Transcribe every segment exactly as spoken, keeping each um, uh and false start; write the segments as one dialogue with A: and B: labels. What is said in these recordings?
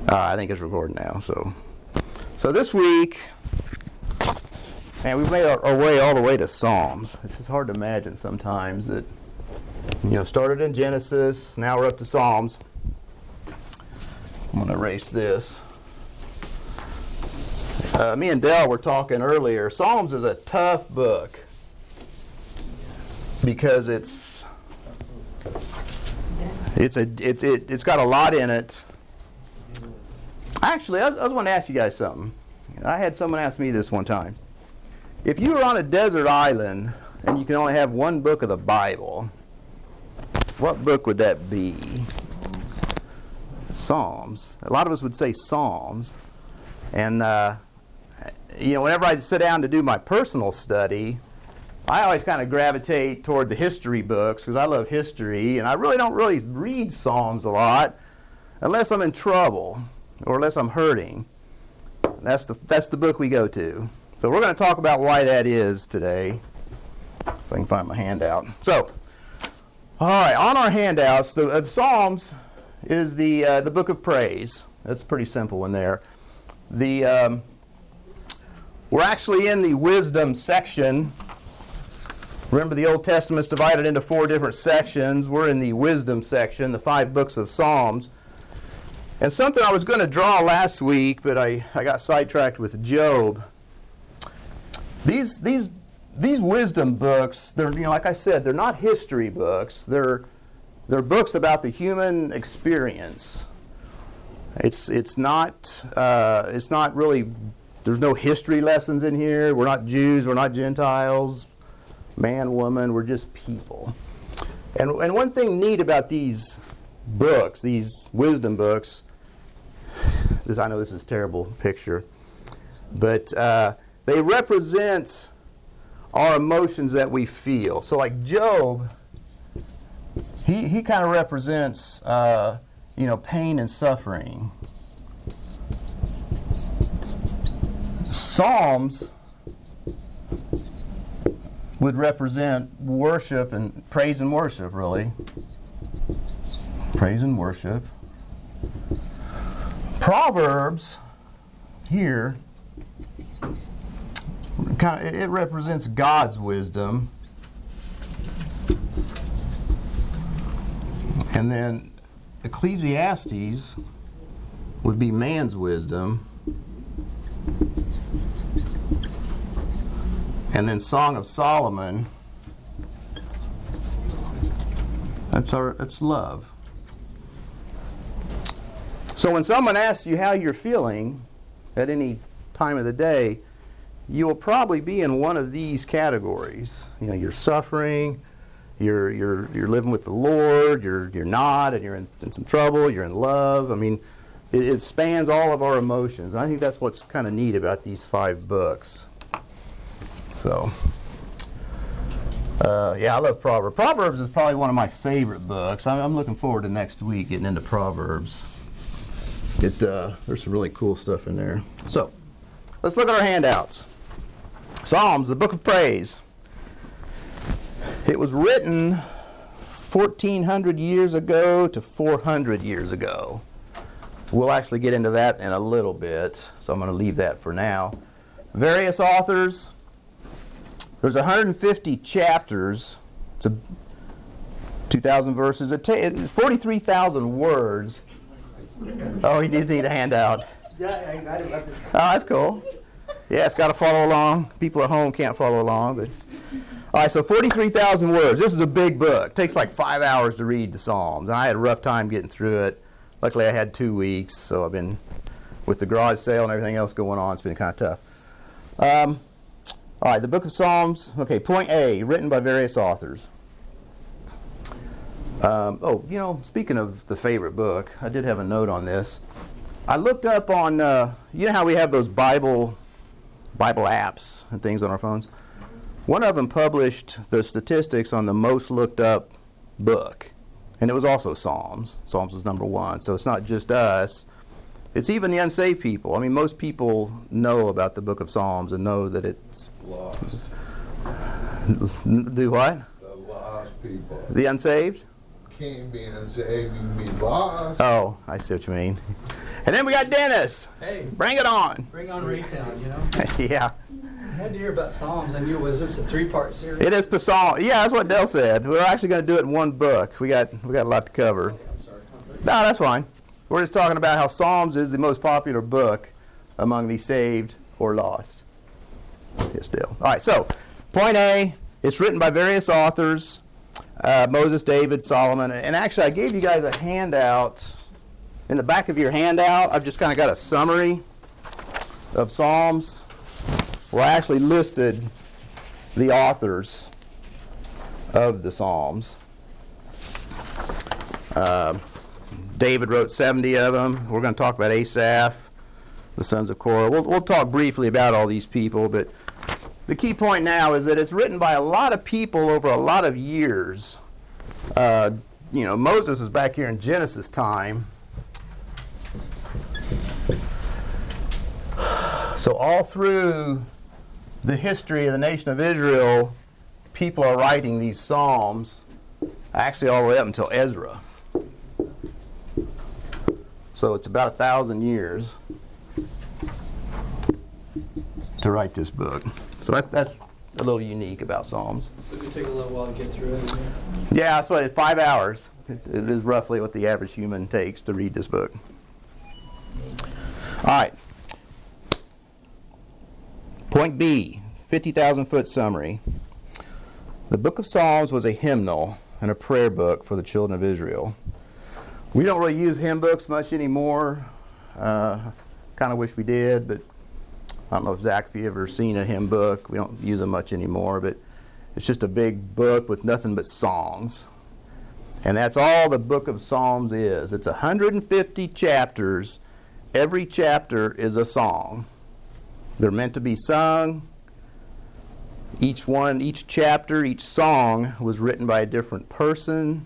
A: Uh, I think it's recording now. So, so this week, man, we've made our, our way all the way to Psalms. It's just hard to imagine sometimes that, you know, started in Genesis, now we're up to Psalms. I'm going to erase this. Uh, me and Dell were talking earlier. Psalms is a tough book because it's it's a it's it, it's got a lot in it. Actually, I was, I was going to ask you guys something. I had someone ask me this one time. If you were on a desert island and you can only have one book of the Bible, what book would that be? Psalms. A lot of us would say Psalms. And, uh, you know, whenever I sit down to do my personal study, I always kind of gravitate toward the history books because I love history. And I really don't really read Psalms a lot unless I'm in trouble or unless I'm hurting. That's the, that's the book we go to. So we're going to talk about why that is today. If I can find my handout. So, all right, on our handouts, the, uh, the Psalms is the uh, the book of praise. That's pretty simple in there. The um, we're actually in the wisdom section. Remember, the Old Testament's divided into four different sections. We're in the wisdom section, the five books of Psalms. And something I was going to draw last week, but I, I got sidetracked with Job. These these these wisdom books, they're, you know, like I said, they're not history books. They're they're books about the human experience. It's it's not uh, it's not really. There's no history lessons in here. We're not Jews. We're not Gentiles. Man, woman. We're just people. And and one thing neat about these books, these wisdom books. This, I know this is a terrible picture, but uh, they represent our emotions that we feel. So like Job, he, he kind of represents, uh, you know, pain and suffering. Psalms would represent worship and praise and worship, really. Praise and worship. Proverbs here, kind of, it represents God's wisdom. And then Ecclesiastes would be man's wisdom. And then Song of Solomon, that's our that's love. So when someone asks you how you're feeling at any time of the day, you will probably be in one of these categories. You know, you're suffering, you're you're you're living with the Lord, you're you're not, and you're in, in some trouble, you're in love. I mean, it, it spans all of our emotions. I think that's what's kind of neat about these five books. So, uh, yeah, I love Proverbs. Proverbs is probably one of my favorite books. I'm, I'm looking forward to next week getting into Proverbs. It uh, there's some really cool stuff in there. So, let's look at our handouts. Psalms, the book of praise. It was written fourteen hundred years ago to four hundred years ago. We'll actually get into that in a little bit, so I'm going to leave that for now. Various authors. There's one hundred fifty chapters. It's a two thousand verses. It ta- forty-three thousand words. Oh, he did need a handout.
B: Yeah, I got it.
A: Oh, that's cool. Yeah, it's got to follow along. People at home can't follow along. But all right, so forty-three thousand words. This is a big book. It takes like five hours to read the Psalms. And I had a rough time getting through it. Luckily, I had two weeks, so I've been, with the garage sale and everything else going on, it's been kind of tough. Um, all right, the book of Psalms. Okay, point A, written by various authors. Um, oh, you know, speaking of the favorite book, I did have a note on this. I looked up on, uh, you know how we have those Bible Bible apps and things on our phones? One of them published the statistics on the most looked up book. And it was also Psalms. Psalms was number one. So it's not just us. It's even the unsaved people. I mean, most people know about the book of Psalms and know that it's...
C: Lost.
A: Do what?
C: The lost people.
A: The unsaved?
C: Can't be unsaved, you can be lost.
A: Oh, I see what you mean. And then we got Dennis.
B: Hey,
A: Bring it on.
B: bring on Raytown, you know?
A: Yeah.
B: I had to hear about Psalms. I knew, was this a three-part series?
A: It is Psalm. Yeah, that's what Dell said. We're actually going to do it in one book. We got we got a lot to cover.
B: Okay, I'm sorry.
A: No, that's fine. We're just talking about how Psalms is the most popular book among the saved or lost. Yes, Dell. All right, so point A, it's written by various authors, uh, Moses, David, Solomon. And actually, I gave you guys a handout. In the back of your handout, I've just kind of got a summary of Psalms where I actually listed the authors of the Psalms. Uh, David wrote seventy of them. We're going to talk about Asaph, the sons of Korah. We'll, we'll talk briefly about all these people, but the key point now is that it's written by a lot of people over a lot of years. Uh, you know, Moses is back here in Genesis time. So all through the history of the nation of Israel, people are writing these Psalms, actually all the way up until Ezra. So it's about a thousand years to write this book. So that, that's a little unique about Psalms.
B: So it could take a little while to get through it.
A: Yeah, that's what, five hours. It, it is roughly what the average human takes to read this book. All right. Point B, fifty thousand foot summary. The book of Psalms was a hymnal and a prayer book for the children of Israel. We don't really use hymn books much anymore. Uh, kind of wish we did, but I don't know if Zach, if you've ever seen a hymn book. We don't use them much anymore, but it's just a big book with nothing but songs. And that's all the book of Psalms is. It's one hundred fifty chapters. Every chapter is a song. They're meant to be sung. Each one, each chapter, each song was written by a different person.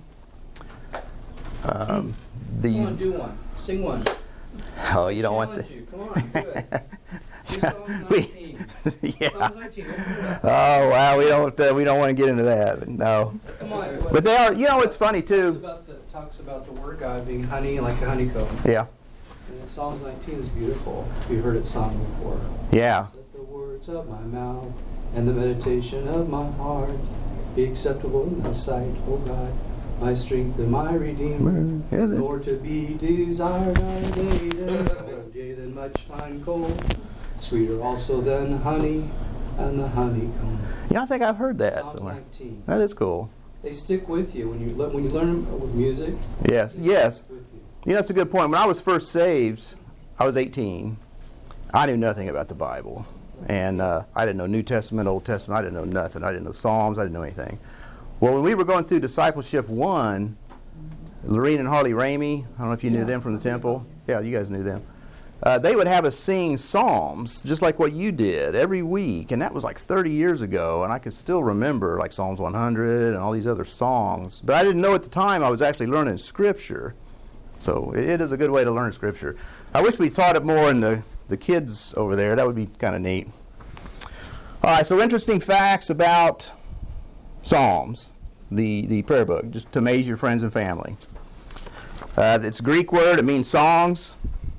A: Um, the
B: Come on, do one. Sing one.
A: Oh, you don't want
B: Challenge
A: the.
B: you. Come on, do it. Do Psalms
A: We-
B: nineteen.
A: yeah.
B: Psalms nineteen. Open it up.
A: Oh wow, we don't uh, we don't want to get into that. But no.
B: Come on.
A: But they are. You know, it's funny
B: Talks
A: too.
B: about the, talks about the word God being honey, like a honeycomb.
A: Yeah.
B: And Psalms nineteen is beautiful. You've heard it sung before.
A: Yeah.
B: Let the words of my mouth and the meditation of my heart be acceptable in thy sight, O God, my strength and my redeemer.
A: Yeah, that's-
B: Lord, to be desired are they that yea than much fine gold, sweeter also than honey and the honeycomb.
A: Yeah, I think I've heard that
B: Psalms
A: somewhere.
B: nineteen.
A: That is cool.
B: They stick with you when you le- when you learn them with music.
A: Yes.
B: they
A: Yes.
B: stick with you.
A: You know, that's a good point. When I was first saved, I was eighteen. I knew nothing about the Bible. And uh, I didn't know New Testament, Old Testament. I didn't know nothing. I didn't know Psalms. I didn't know anything. Well, when we were going through Discipleship one, Lorene and Harley Ramey, I don't know if you knew
B: Yeah.
A: them from the temple. Yeah, you guys knew them. Uh, they would have us sing Psalms, just like what you did, every week. And that was like thirty years ago. And I could still remember like Psalms one hundred and all these other songs. But I didn't know at the time I was actually learning Scripture. So it, it is a good way to learn Scripture. I wish we taught it more in the, the kids over there. That would be kind of neat. All right, so interesting facts about Psalms, the, the prayer book, just to amaze your friends and family. Uh, it's a Greek word. It means songs.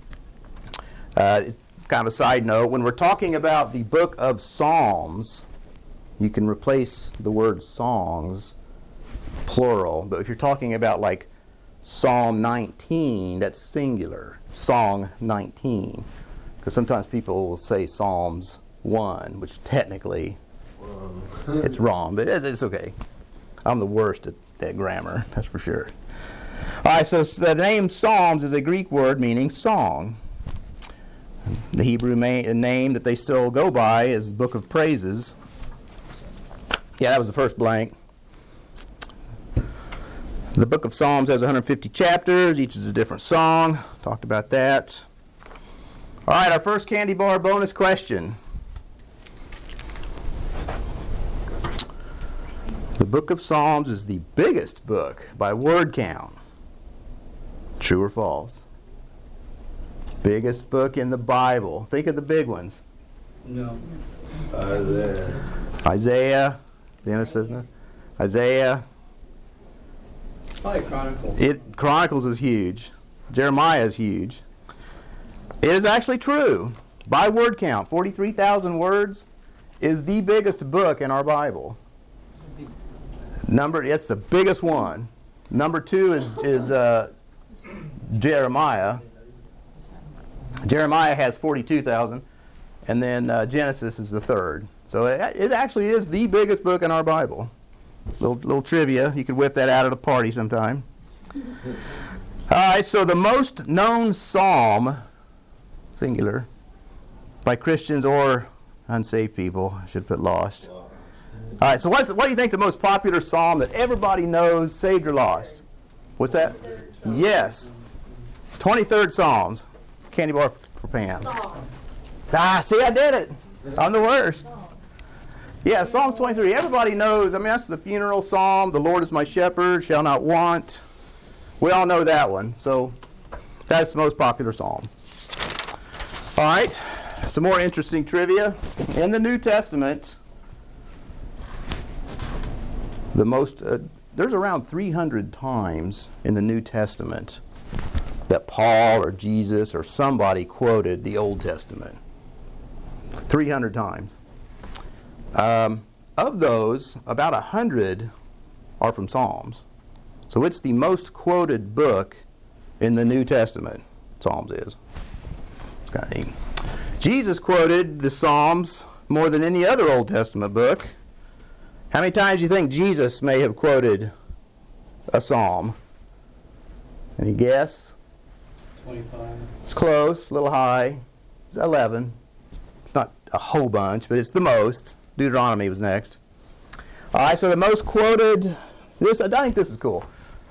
A: Uh, kind of a side note, when we're talking about the book of Psalms, you can replace the word songs, plural. But if you're talking about like Psalm nineteen, that's singular. Song nineteen. Because sometimes people will say Psalms one, which technically it's wrong, but it's, it's okay. I'm the worst at, at grammar, that's for sure. All right, so the name Psalms is a Greek word meaning song. The Hebrew ma- name that they still go by is Book of Praises. Yeah, that was the first blank. The book of Psalms has one hundred fifty chapters. Each is a different song. Talked about that. All right, our first candy bar bonus question. The book of Psalms is the biggest book by word count. True or false? Biggest book in the Bible. Think of the big ones.
B: No.
C: Isaiah.
A: Isaiah, Genesis, no? Isaiah.
B: Probably Chronicles.
A: It Chronicles is huge. Jeremiah is huge. It is actually true. By word count, forty-three thousand words is the biggest book in our Bible. Number, it's the biggest one. Number two is, is uh, Jeremiah. Jeremiah has forty-two thousand, and then uh, Genesis is the third. So it, it actually is the biggest book in our Bible. Little, little trivia. You could whip that out at a party sometime. All right, so the most known psalm, singular, by Christians or unsaved people, I should put lost. All right, so what's, what do you think the most popular psalm that everybody knows, saved or lost? What's that? Yes. twenty-third Psalms. Candy bar for Pam. Ah, see, I did it. I'm the worst. Yeah, Psalm twenty-three. Everybody knows. I mean, that's the funeral psalm. The Lord is my shepherd, shall not want. We all know that one. So that's the most popular psalm. All right. Some more interesting trivia. In the New Testament, the most uh, there's around three hundred times in the New Testament that Paul or Jesus or somebody quoted the Old Testament. three hundred times. Um, of those, about one hundred are from Psalms. So it's the most quoted book in the New Testament. Psalms is. It's kind of neat. Jesus quoted the Psalms more than any other Old Testament book. How many times do you think Jesus may have quoted a psalm? Any guess?
B: twenty-five.
A: It's close, a little high. It's eleven. It's not a whole bunch, but it's the most. Deuteronomy was next. All right, so the most quoted, this I think this is cool.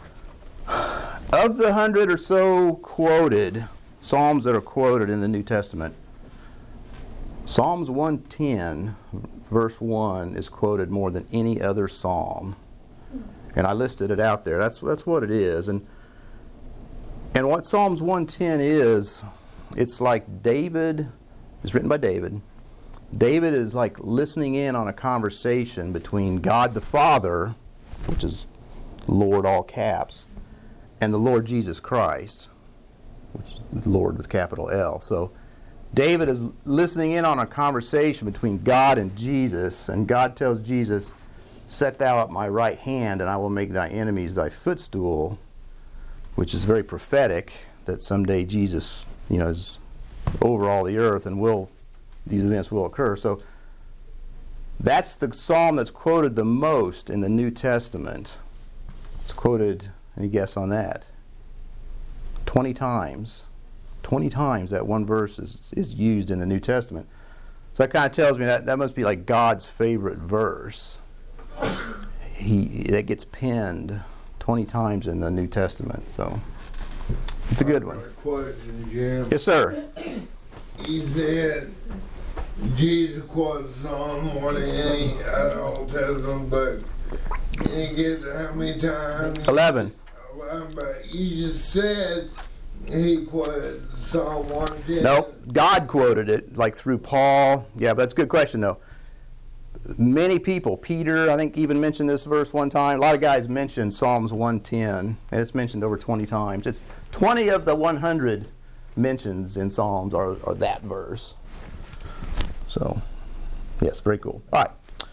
A: Of the hundred or so quoted psalms that are quoted in the New Testament, Psalms one ten, verse one, is quoted more than any other psalm. And I listed it out there. That's that's what it is. And and what Psalms one ten is, it's like David, it's written by David. David is like listening in on a conversation between God the Father, which is Lord all caps, and the Lord Jesus Christ, which is Lord with capital L. So David is listening in on a conversation between God and Jesus, and God tells Jesus, "Set thou up my right hand, and I will make thy enemies thy footstool," which is very prophetic that someday Jesus, you know, is over all the earth and will these events will occur. So that's the psalm that's quoted the most in the New Testament. It's quoted, any guess on that? twenty times. twenty times that one verse is, is used in the New Testament. So that kind of tells me that that must be like God's favorite verse. He that gets penned twenty times in the New Testament. So it's a good one.
C: Question, Jim.
A: Yes, sir.
C: He said Jesus quoted Psalm more than any other Old Testament book. Can you get how many times?
A: Eleven.
C: Eleven, but you just said he quoted Psalm one ten.
A: Nope. God quoted it, like through Paul. Yeah, but that's a good question, though. Many people, Peter, I think, even mentioned this verse one time. A lot of guys mentioned Psalms one ten, and it's mentioned over twenty times. It's twenty of the one hundred mentions in Psalms are, are that verse. So, yes, very cool. All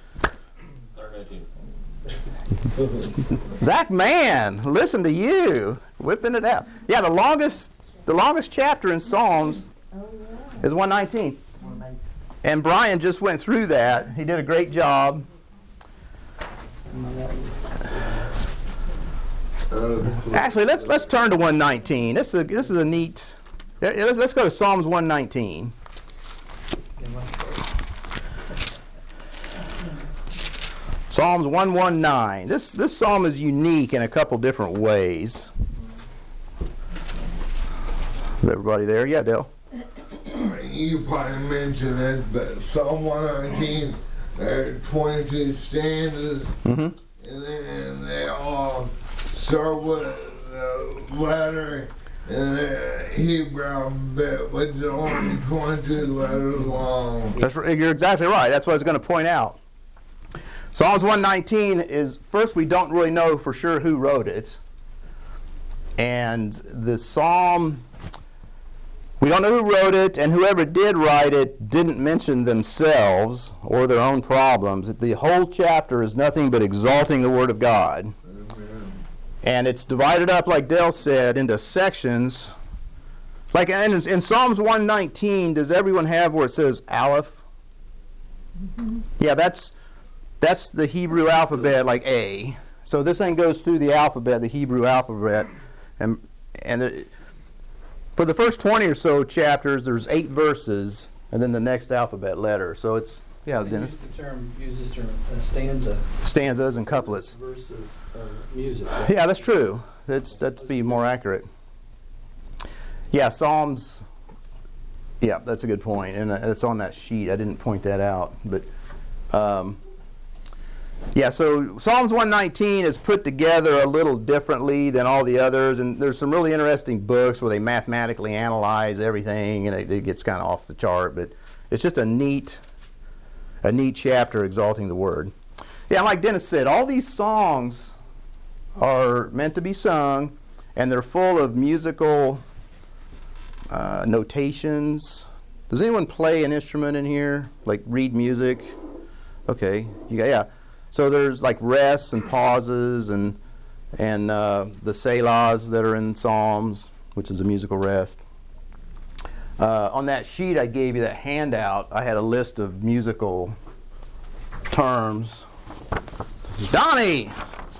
A: right. Zach, man, listen to you whipping it out. Yeah, the longest, the longest chapter in Psalms is one nineteen, and Brian just went through that. He did a great job. Actually, let's let's turn to one nineteen. This is a, this is a neat. Yeah, let's, let's go to Psalms one nineteen. Psalms one nineteen. This this psalm is unique in a couple different ways. Is everybody there? Yeah, Dale.
C: You probably mentioned this, but Psalm one nineteen, there are twenty-two stanzas,
A: Mm-hmm.
C: and then they all start with the letter in the Hebrew bit, which is only twenty-two letters long.
A: That's right. You're exactly right. That's what I was going to point out. Psalms one nineteen is, first, we don't really know for sure who wrote it. And the psalm, we We don't know who wrote it, and whoever did write it didn't mention themselves or their own problems. The whole chapter is nothing but exalting the Word of God.
C: Amen.
A: And it's divided up, like Dale said, into sections. Like in, in Psalms one nineteen, does everyone have where it says Aleph? Mm-hmm. Yeah, that's that's the Hebrew alphabet, like A. So this thing goes through the alphabet, the Hebrew alphabet, and and it, for the first twenty or so chapters, there's eight verses, and then the next alphabet letter. So it's yeah,
B: They
A: Dennis.
B: use the term, use this term, uh, stanza.
A: Stanzas and couplets.
B: Verses of music. Right?
A: Yeah, that's true. That's that's be more accurate. Yeah, Psalms. Yeah, that's a good point, and uh, it's on that sheet. I didn't point that out, but um, yeah. So Psalms one nineteen is put together a little differently than all the others, and there's some really interesting books where they mathematically analyze everything, and it, it gets kind of off the chart. But it's just a neat, a neat chapter exalting the Word. Yeah, like Dennis said, all these songs are meant to be sung, and they're full of musical uh, notations. Does anyone play an instrument in here? Like read music? Okay, you got, yeah. So there's like rests and pauses and and uh, the selahs that are in Psalms, which is a musical rest. Uh, on that sheet I gave you, that handout, I had a list of musical terms. Donnie!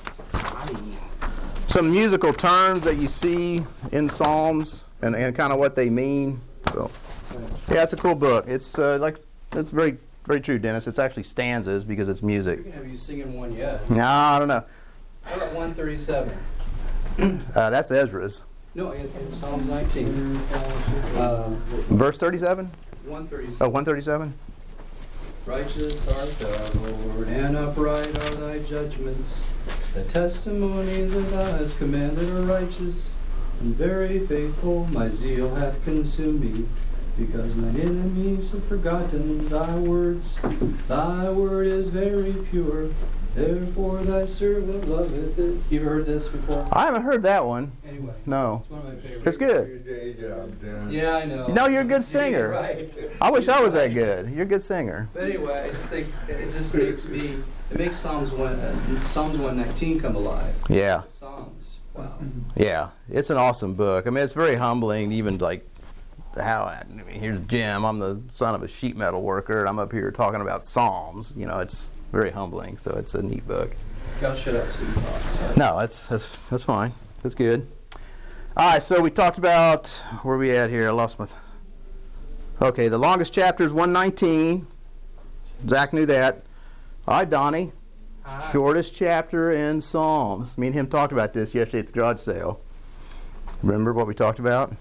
A: Some musical terms that you see in Psalms and, and kind of what they mean. So, yeah, it's a cool book. It's uh, like it's very very true, Dennis. It's actually stanzas because it's music.
B: We can have you singing one yet.
A: No, I don't know.
B: How about one thirty-seven?
A: Uh, that's Ezra's.
B: No, in, in Psalms nineteen. Um,
A: Verse thirty-seven?
B: one thirty-seven.
A: Oh, one thirty-seven?
B: Righteous art thou, Lord, and upright are thy judgments. The testimonies that thou hast commanded are righteous, and very faithful. My zeal hath consumed me, because mine enemies have forgotten thy words. Thy word is very pure, therefore thy servant loveth it. You've heard this before?
A: I haven't heard that one.
B: Anyway,
A: No.
B: it's one of my favorites.
A: It's
C: Your
A: good.
C: day job, Dan.
B: Yeah, I know.
A: No, you're a good
B: He's
A: singer.
B: right.
A: I wish
B: He's
A: I was that
B: right.
A: good. You're a good singer.
B: But anyway, I just think it just makes me, it makes Psalms one, uh, Psalms one nineteen come alive.
A: Yeah.
B: Psalms, wow.
A: Yeah. It's an awesome book. I mean, it's very humbling, even like how, I mean, here's Jim. I'm the son of a sheet metal worker, and I'm up here talking about Psalms. You know, it's very humbling, so it's a neat book.
B: I'll shut up so you talk.
A: No, that's that's that's fine. That's good. All right, so we talked about where are we at here. I lost my. Th- okay, the longest chapter is one nineteen. Zach knew that. All right, Donnie.
B: Hi.
A: Shortest chapter in Psalms. Me and him talked about this yesterday at the garage sale. Remember what we talked about?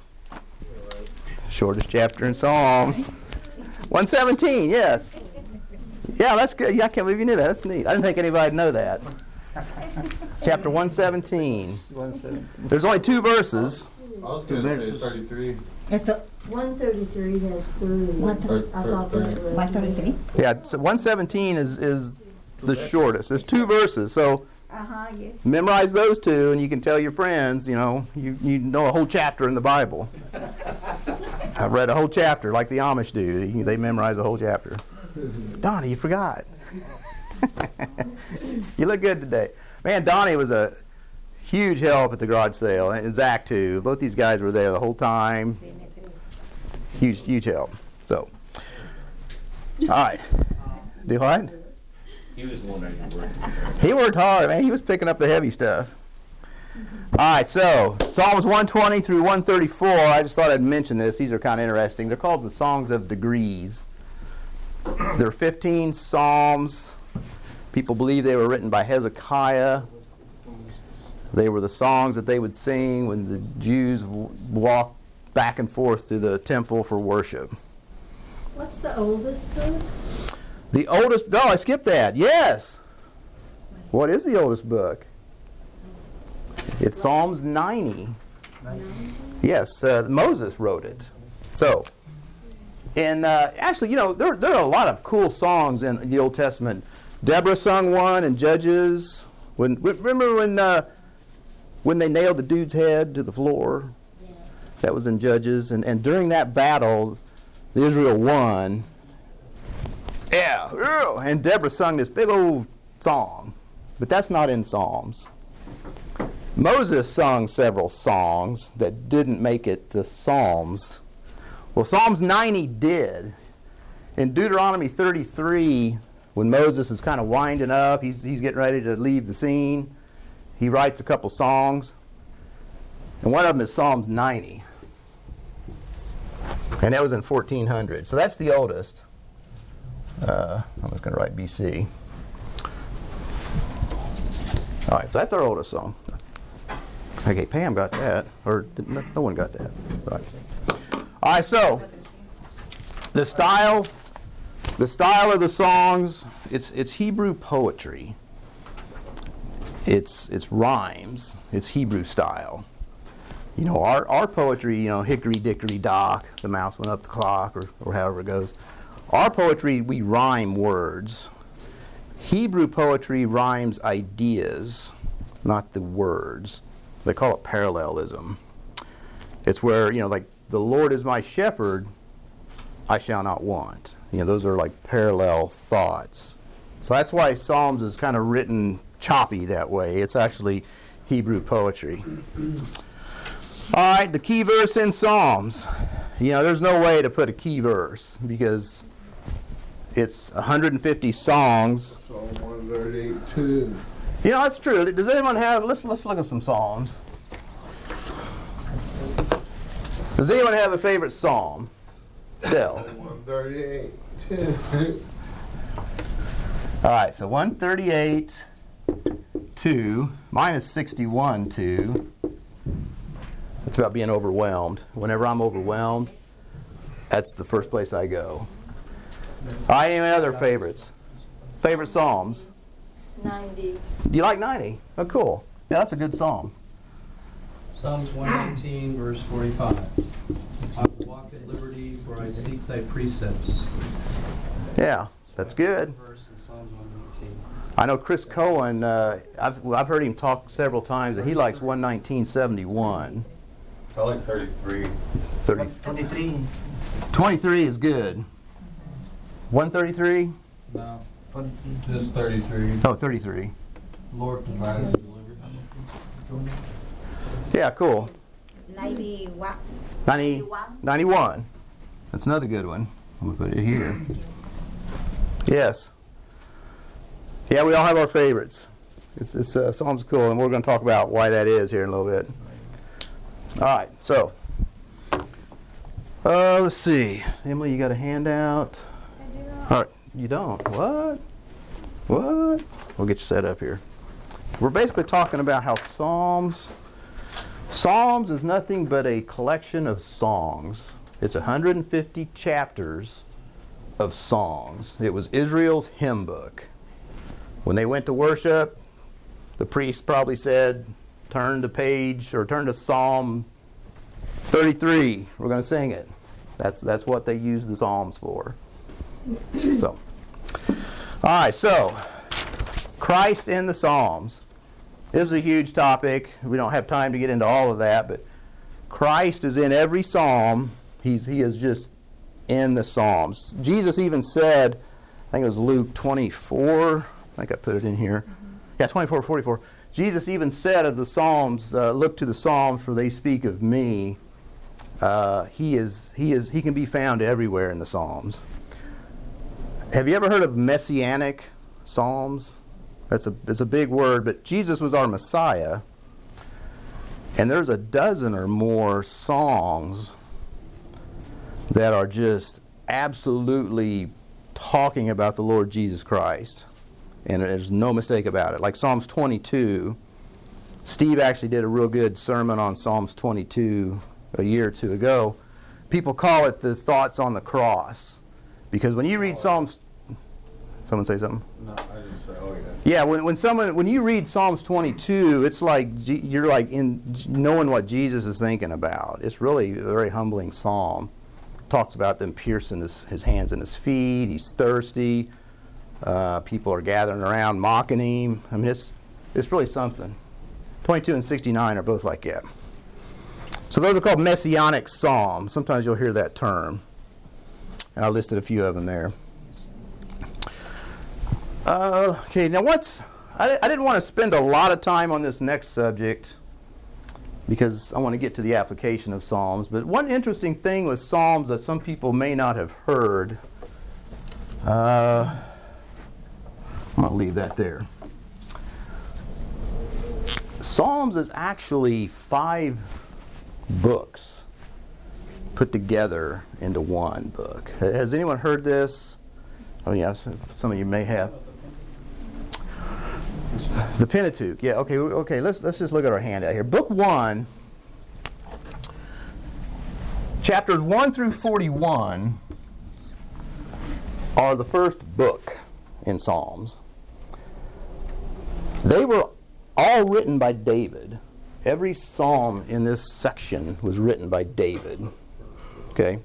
A: Shortest chapter in Psalms. one seventeen. Yes. Yeah, that's good. Yeah, I can't believe you knew that. That's neat. I didn't think anybody'd know that. Chapter one seventeen. There's only two verses.
D: I was going to say thirty-three.
E: It's a
F: one thirty-three has three.
E: One thir-
F: I thought that was.
E: one thirty-three?
A: Yeah, so one seventeen is, is the shortest. There's two verses, so
E: Uh-huh, yeah.
A: memorize those two, and you can tell your friends, you know, you, you know a whole chapter in the Bible. I've read a whole chapter like the Amish do. They- They memorize a whole chapter. Donnie, you forgot. You look good today. Man, Donnie was a huge help at the garage sale, and Zach too. Both these guys were there the whole time. Huge, huge help. So, all right. Do what?
D: He was the one that worked.
A: He worked hard, man. He was picking up the heavy stuff. All right, so Psalms one twenty through one thirty-four. I just thought I'd mention this. These are kind of interesting. They're called the Songs of Degrees. There are fifteen psalms. People believe they were written by Hezekiah. They were the songs that they would sing when the Jews w- walked back and forth to the temple for worship.
F: What's the oldest book?
A: The oldest, no, I skipped that. Yes. What is the oldest book? It's Psalms ninety. Yes, uh, Moses wrote it. So, and uh, actually, you know, there, there are a lot of cool songs in the Old Testament. Deborah sung one in Judges. When remember when uh, when they nailed the dude's head to the floor? That was in Judges. And, and during that battle, Israel won. Yeah, yeah, and Deborah sung this big old song. But that's not in Psalms. Moses sung several songs that didn't make it to Psalms. Well, Psalms ninety did. In Deuteronomy thirty-three, when Moses is kind of winding up, he's, he's getting ready to leave the scene, he writes a couple songs. And one of them is Psalms ninety. And that was in fourteen hundred. So that's the oldest. Uh, I'm just going to write B C. All right, so that's our oldest song. Okay, Pam got that. Or no, no one got that. All right. All right, so the style, the style of the songs, it's it's Hebrew poetry. It's it's rhymes. It's Hebrew style. You know, our, our poetry, you know, hickory dickory dock, the mouse went up the clock, or, or however it goes. Our poetry, we rhyme words. Hebrew poetry rhymes ideas, not the words. They call it parallelism. It's where, you know, like, the Lord is my shepherd, I shall not want. You know, those are like parallel thoughts. So that's why Psalms is kind of written choppy that way. It's actually Hebrew poetry. All right, the key verse in Psalms. You know, there's no way to put a key verse because it's one hundred fifty songs.
C: Psalm one thirty-eight, two.
A: You know, that's true. Does anyone have, let's, let's look at some Psalms. Does anyone have a favorite Psalm? Dell.
C: one thirty-eight, two.
A: All right, so one thirty-eight, two. Mine is sixty-one, two. It's about being overwhelmed. Whenever I'm overwhelmed, that's the first place I go. All right, any other favorites? Favorite Psalms?
F: ninety.
A: You like ninety? Oh, cool. Yeah, that's a good Psalm.
B: Psalms one nineteen, verse forty-five. I will walk at liberty, for I seek thy precepts.
A: Yeah, that's good.
B: Verse in Psalms one nineteen.
A: I know Chris Cohen, uh, I've, well, I've heard him talk several times, and he likes one nineteen seventy-one.
D: I like thirty-three.
A: thirty,
E: twenty-three.
A: twenty-three is good. one thirty-three?
D: No. Just thirty-three.
A: Oh, thirty-three.
D: Lord provides and delivers.
A: Yeah, cool.
G: ninety-one.
A: ninety, ninety-one. That's another good one. We'll put it here. Yes. Yeah, we all have our favorites. It's, it's uh, Psalms cool, and we're going to talk about why that is here in a little bit. All right, so. Uh, let's see. Emily, you got a handout?
G: I do not.
A: All right, you don't? What? What? We'll get you set up here. We're basically talking about how Psalms, Psalms is nothing but a collection of songs. It's one hundred fifty chapters of songs. It was Israel's hymn book. When they went to worship, the priest probably said, turn to page, or turn to Psalm thirty-three. We're going to sing it. That's, that's what they use the Psalms for. So, all right, so Christ in the Psalms. This is a huge topic. We don't have time to get into all of that, but Christ is in every Psalm. He's, he is just in the Psalms. Jesus even said, I think it was Luke twenty-four, I think I put it in here. Mm-hmm. Yeah, twenty-four, forty-four. Jesus even said of the Psalms, uh, look to the Psalms for they speak of me. Uh, he is, he is, he can be found everywhere in the Psalms. Have you ever heard of messianic psalms? That's a, it's a big word, but Jesus was our Messiah. And there's a dozen or more songs that are just absolutely talking about the Lord Jesus Christ. And there's no mistake about it. Like Psalms twenty-two, Steve actually did a real good sermon on Psalms twenty-two a year or two ago. People call it the thoughts on the cross. Because when you read oh. Psalms... Someone say something?
D: No, I just say, oh yeah.
A: Yeah, when, when someone when you read Psalms twenty-two, it's like G, you're like in knowing what Jesus is thinking about. It's really a very humbling psalm. Talks about them piercing his, his hands and his feet. He's thirsty. Uh, people are gathering around, mocking him. I mean, it's it's really something. twenty-two and sixty-nine are both like that. So those are called messianic psalms. Sometimes you'll hear that term. And I listed a few of them there. Uh, okay, now what's... I, I didn't want to spend a lot of time on this next subject because I want to get to the application of Psalms. But one interesting thing with Psalms that some people may not have heard, uh, I'm going to leave that there. Psalms is actually five books put together into one book. Has anyone heard this? Oh yes, some of you may have. The Pentateuch. Yeah, okay, okay, let's let's just look at our handout here. Book one, chapters one through forty-one are the first book in Psalms. They were all written by David. Every psalm in this section was written by David. Okay?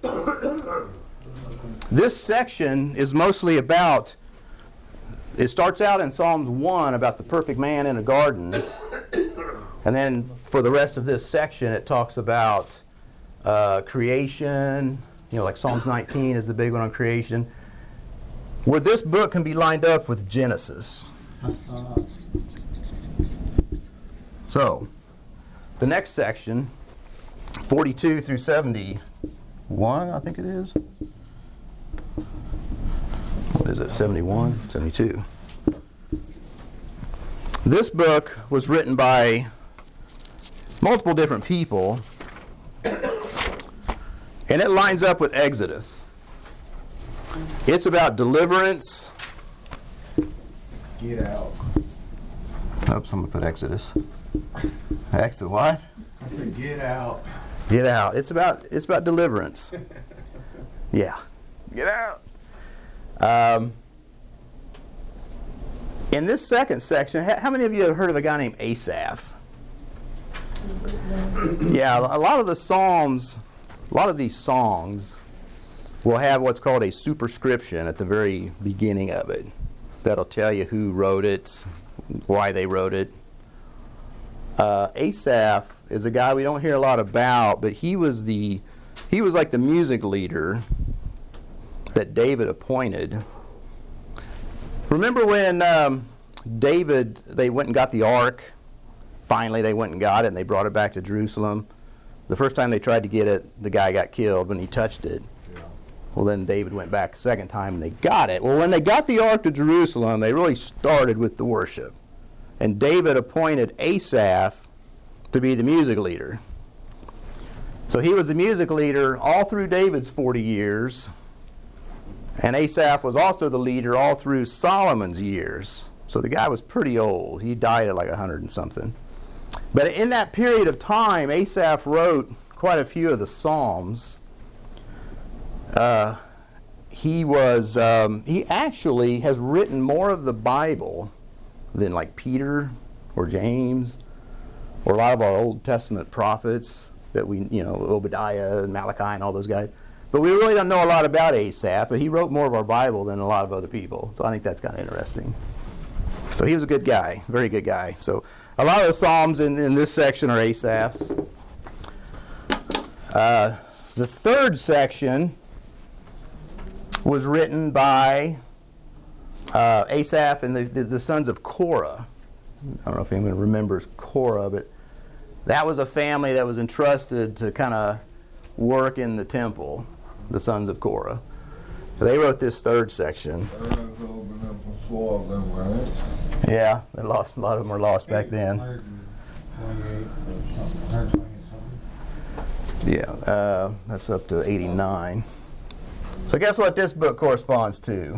A: This section is mostly about, it starts out in Psalms one about the perfect man in a garden. And then for the rest of this section it talks about uh, creation. You know, like Psalms nineteen is the big one on creation. Where this book can be lined up with Genesis. So, the next section, forty-two through seventy-one, I think it is. What is it, seventy-one? seventy-two. This book was written by multiple different people, and it lines up with Exodus. It's about deliverance.
D: Get out.
A: Oops, I'm going to put Exodus. Exodus what?
D: I said get out.
A: Get out. It's about it's about deliverance. Yeah. Get out. Um, in this second section, how many of you have heard of a guy named Asaph? Yeah, a lot of the Psalms, a lot of these songs will have what's called a superscription at the very beginning of it. That'll tell you who wrote it, why they wrote it. Uh, Asaph is a guy we don't hear a lot about, but he was the he was like the music leader that David appointed. Remember when um, David, they went and got the ark? Finally, they went and got it, and they brought it back to Jerusalem. The first time they tried to get it, the guy got killed when he touched it. Yeah. Well, then David went back a second time, and they got it. Well, when they got the ark to Jerusalem, they really started with the worship. And David appointed Asaph to be the music leader. So he was the music leader all through David's forty years. And Asaph was also the leader all through Solomon's years. So the guy was pretty old. He died at like a hundred and something. But in that period of time, Asaph wrote quite a few of the Psalms. Uh, he was, um, he actually has written more of the Bible than like Peter or James or a lot of our Old Testament prophets that we, you know, Obadiah and Malachi and all those guys. But we really don't know a lot about Asaph, but he wrote more of our Bible than a lot of other people. So I think that's kind of interesting. So he was a good guy, very good guy. So a lot of the Psalms in, in this section are Asaph's. Uh, the third section was written by uh, Asaph and the, the, the sons of Korah. I don't know if anyone remembers Korah, but that was a family that was entrusted to kind of work in the temple, the sons of Korah. So they wrote this third section. Yeah, they lost, a lot of them were lost back then. Yeah, uh, that's up to eighty-nine. So guess what this book corresponds to?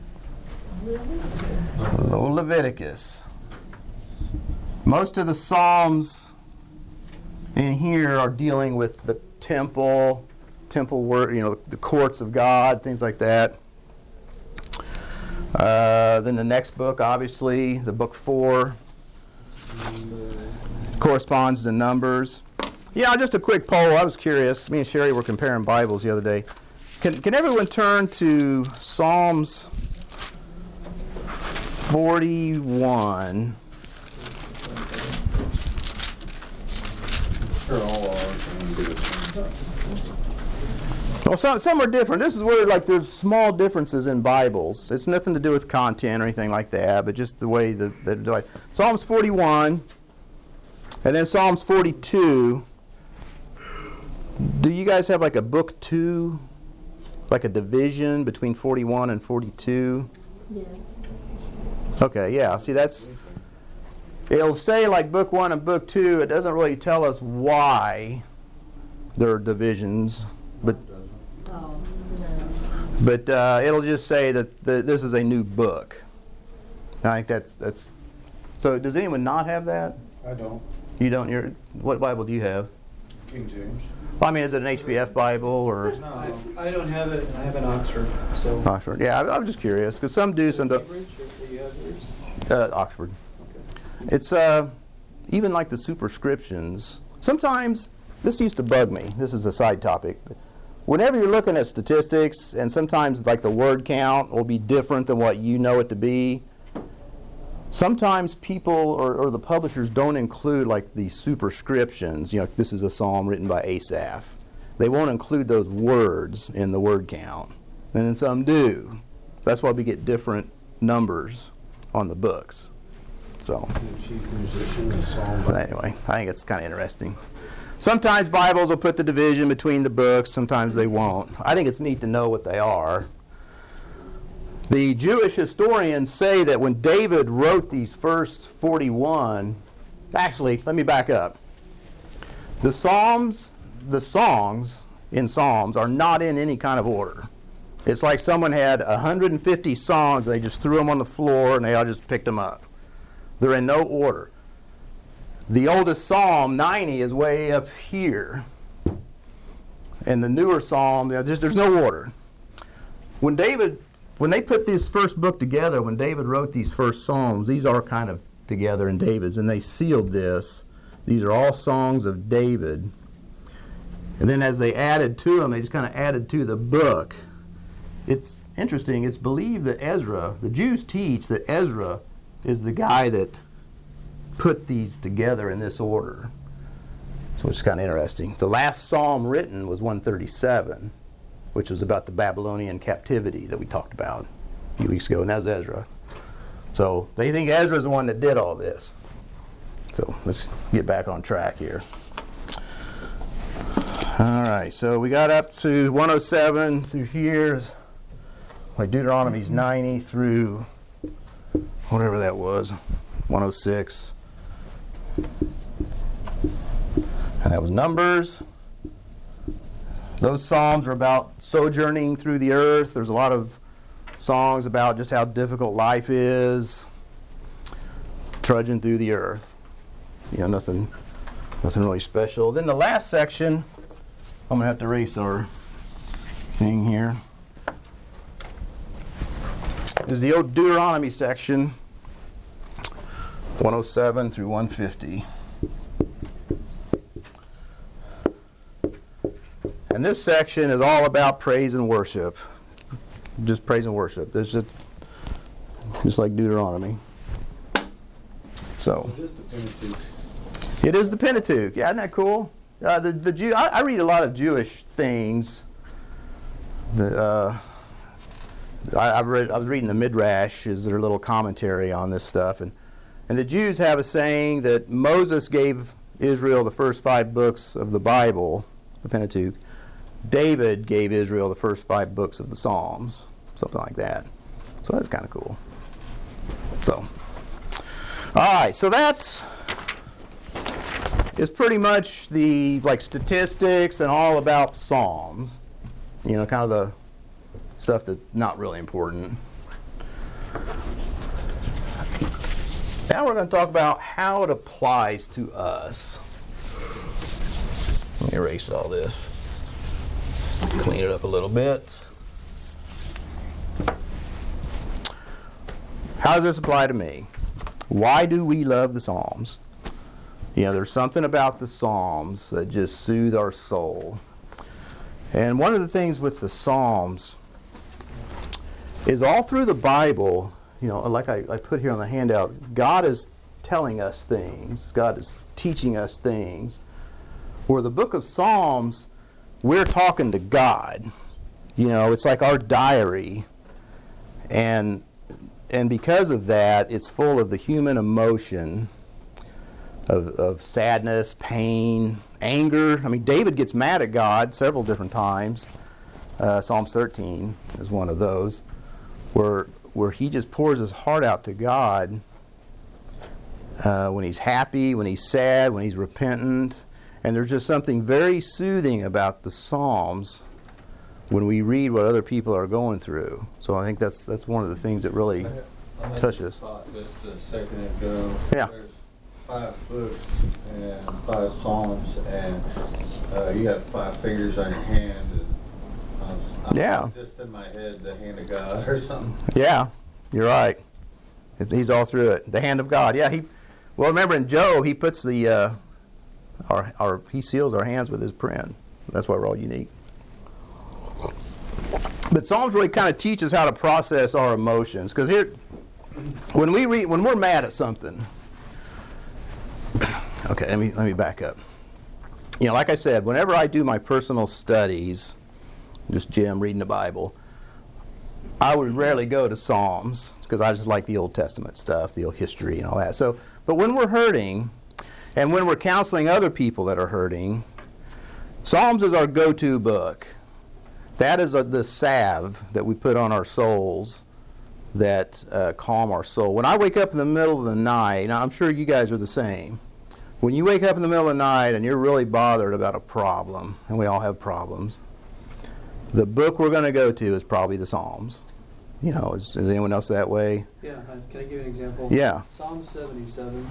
A: Little Leviticus. Most of the Psalms in here are dealing with the temple, temple work, you know, the courts of God, things like that. Uh, then the next book, obviously, the book four, corresponds to Numbers. Yeah, just a quick poll. I was curious. Me and Sherry were comparing Bibles the other day. Can can everyone turn to Psalms forty-one? Well, some, some are different. This is where like there's small differences in Bibles. It's nothing to do with content or anything like that, but just the way that they're doing. Psalms forty-one, and then Psalms forty-two. Do you guys have like a book two, like a division between forty-one and forty-two?
F: Yes.
A: Okay, yeah. See, that's, it'll say like book one and book two. It doesn't really tell us why there are divisions, but
F: Oh, no.
A: but uh, it'll just say that the, this is a new book. I think that's that's. So, does anyone not have that?
D: I don't.
A: You don't. Your what Bible do you have?
D: King James.
A: Well, I mean, is it an H B F Bible or
B: I, I don't have it. I have an Oxford. So.
A: Oxford? Yeah, I, I was just curious because some do, some don't.
B: Cambridge, or do you have yours?
A: Uh, Oxford.
B: Okay.
A: It's uh, even like the superscriptions. Sometimes this used to bug me. This is a side topic. But whenever you're looking at statistics, and sometimes like the word count will be different than what you know it to be. Sometimes people or, or the publishers don't include like the superscriptions. You know, this is a psalm written by Asaph. They won't include those words in the word count, and then some do. That's why we get different numbers on the books. So.
D: The chief musician and song.
A: But anyway, I think it's kind of interesting. Sometimes Bibles will put the division between the books, sometimes they won't. I think it's neat to know what they are. The Jewish historians say that when David wrote these first forty-one, actually, let me back up. The Psalms, the songs in Psalms are not in any kind of order. It's like someone had one hundred fifty songs and they just threw them on the floor and they all just picked them up. They're in no order. The oldest Psalm, ninety, is way up here. And the newer Psalm, there's, there's no order. When David, when they put this first book together, when David wrote these first Psalms, these are kind of together in David's, and they sealed this. These are all songs of David. And then as they added to them, they just kind of added to the book. It's interesting. It's believed that Ezra, the Jews teach that Ezra is the guy that put these together in this order. So it's kind of interesting. The last psalm written was one thirty-seven, which was about the Babylonian captivity that we talked about a few weeks ago, and that was Ezra. So they think Ezra's the one that did all this. So let's get back on track here. All right, so we got up to one oh seven through here, like Deuteronomy's ninety through whatever that was, one oh six. And that was Numbers. Those psalms are about sojourning through the earth. There's a lot of songs about just how difficult life is, trudging through the earth. You know, nothing, nothing really special. Then the last section, I'm going to have to erase our thing here, is the old Deuteronomy section, one oh seven through one fifty. And this section is all about praise and worship. Just praise and worship. This is just like Deuteronomy. So
D: It is the Pentateuch.
A: it is the Pentateuch. Yeah, isn't that cool? Uh, the the Jew. I, I read a lot of Jewish things. The, uh, I, I've read. I was reading the Midrash, is their little commentary on this stuff, and and the Jews have a saying that Moses gave Israel the first five books of the Bible, the Pentateuch. David gave Israel the first five books of the Psalms, something like that. So that's kind of cool. So, all right. So that's is pretty much the like statistics and all about Psalms. You know, kind of the stuff that's not really important. Now we're going to talk about how it applies to us. Let me erase all this. Clean it up a little bit. How does this apply to me? Why do we love the Psalms? You know, there's something about the Psalms that just soothe our soul. And one of the things with the Psalms is all through the Bible, you know, like I, I put here on the handout, God is telling us things. God is teaching us things. Where the book of Psalms, we're talking to God. You know, it's like our diary. And and because of that, it's full of the human emotion of, of sadness, pain, anger. I mean, David gets mad at God several different times. Uh, Psalms thirteen is one of those, where where he just pours his heart out to God uh, when he's happy, when he's sad, when he's repentant. And there's just something very soothing about the Psalms when we read what other people are going through. So I think that's that's one of the things that really
E: I had
A: touches.
E: this thought just a second ago.
A: Yeah.
E: There's five books and five psalms, and uh, you have five fingers on your hand. And I was, I
A: Yeah.
E: was just in my head, the hand of God or something.
A: Yeah, you're right. It's, he's all through it. The hand of God. Yeah, he. Well, remember in Job, he puts the uh, our our he seals our hands with his print. That's why we're all unique. But Psalms really kind of teach us how to process our emotions. Because here, when we read, when we're mad at something, okay, let me let me back up. You know, like I said, whenever I do my personal studies, just Jim reading the Bible, I would rarely go to Psalms because I just like the Old Testament stuff, the old history and all that. So, but when we're hurting, and when we're counseling other people that are hurting, Psalms is our go-to book. That is a, the salve that we put on our souls that uh, calm our soul. When I wake up in the middle of the night, now I'm sure you guys are the same. When you wake up in the middle of the night and you're really bothered about a problem, and we all have problems, the book we're going to go to is probably the Psalms. You know, is, is anyone else that way?
B: Yeah, uh, can I give you an example?
A: Yeah.
B: Psalm seventy-seven.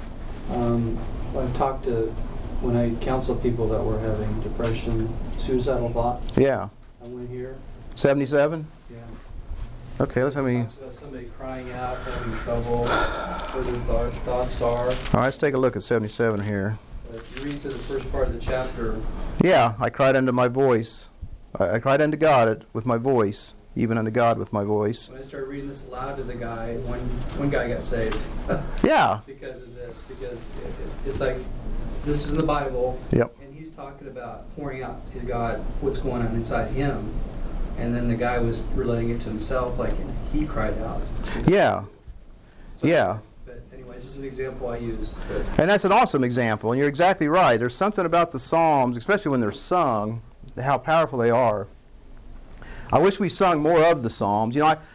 B: Um, I talked to, when I counsel people that were having depression, suicidal thoughts.
A: Yeah.
B: I went here.
A: seventy-seven?
B: Yeah.
A: Okay, let's have me.
B: Talks about somebody crying out, having trouble, where their thought- thoughts are.
A: All right, let's take a look at seventy-seven here.
B: Uh, If you read through the first part of the chapter,
A: Yeah, I cried unto my voice. I, I cried unto God with my voice, even unto God with my voice.
B: when I started reading this aloud to the guy, one one guy got saved
A: Yeah.
B: because of this. Because it, it, it's like, this is in the Bible.
A: Yep.
B: And he's talking about pouring out to God what's going on inside him. And then the guy was relating it to himself, like, and he cried out.
A: Yeah.
B: So-
A: Yeah.
B: But anyway, this is an example I used. But
A: And that's an awesome example, and you're exactly right. There's something about the Psalms, especially when they're sung, how powerful they are. I wish we sung more of the Psalms. You know, I,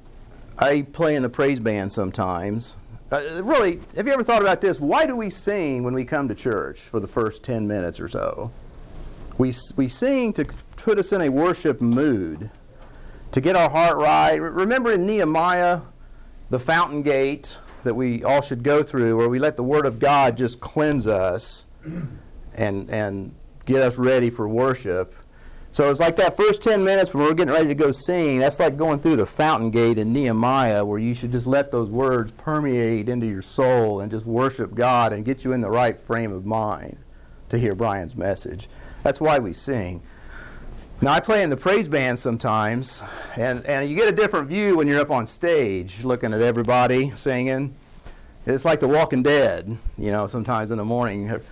A: I play in the praise band sometimes. Uh, really, have you ever thought about this? Why do we sing when we come to church for the first ten minutes or so? We, s- we sing to put us in a worship mood, to get our heart right. Re- Remember in Nehemiah, the fountain gate that we all should go through, where we let the Word of God just cleanse us and and get us ready for worship. So it's like that first ten minutes when we're getting ready to go sing, that's like going through the fountain gate in Nehemiah, where you should just let those words permeate into your soul and just worship God and get you in the right frame of mind to hear Brian's message. That's why we sing. Now, I play in the praise band sometimes, and, and you get a different view when you're up on stage looking at everybody singing. It's like The Walking Dead, you know, sometimes in the morning. You have,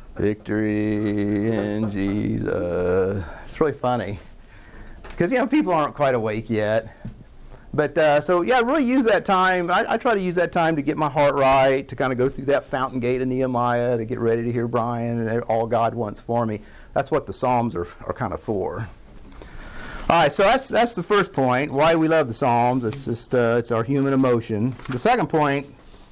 A: victory in Jesus. It's really funny. Because, you know, people aren't quite awake yet. But, uh, so, yeah, really use that time. I, I try to use that time to get my heart right, to kind of go through that fountain gate of Nehemiah, to get ready to hear Brian and all God wants for me. That's what the Psalms are, are kind of for. All right, so that's that's the first point, why we love the Psalms. It's just uh, it's our human emotion. The second point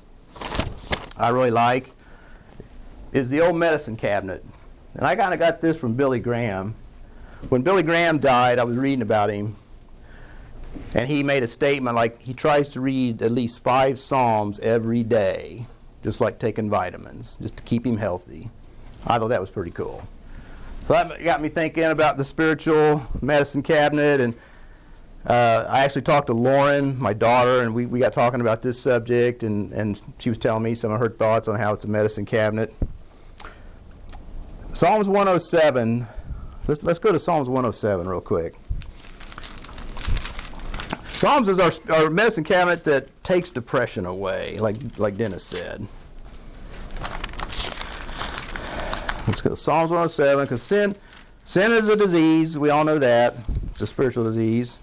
A: I really like is the old medicine cabinet. And I kind of got this from Billy Graham. When Billy Graham died, I was reading about him, and he made a statement like he tries to read at least five Psalms every day, just like taking vitamins, just to keep him healthy. I thought that was pretty cool. So that got me thinking about the spiritual medicine cabinet, and uh, I actually talked to Lauren, my daughter, and we, we got talking about this subject, and, and she was telling me some of her thoughts on how it's a medicine cabinet. Psalms one oh seven, let's, let's go to Psalms one oh seven real quick. Psalms is our, our medicine cabinet that takes depression away, like, like Dennis said. Let's go. Psalms one oh seven, because sin, sin is a disease. We all know that. It's a spiritual disease.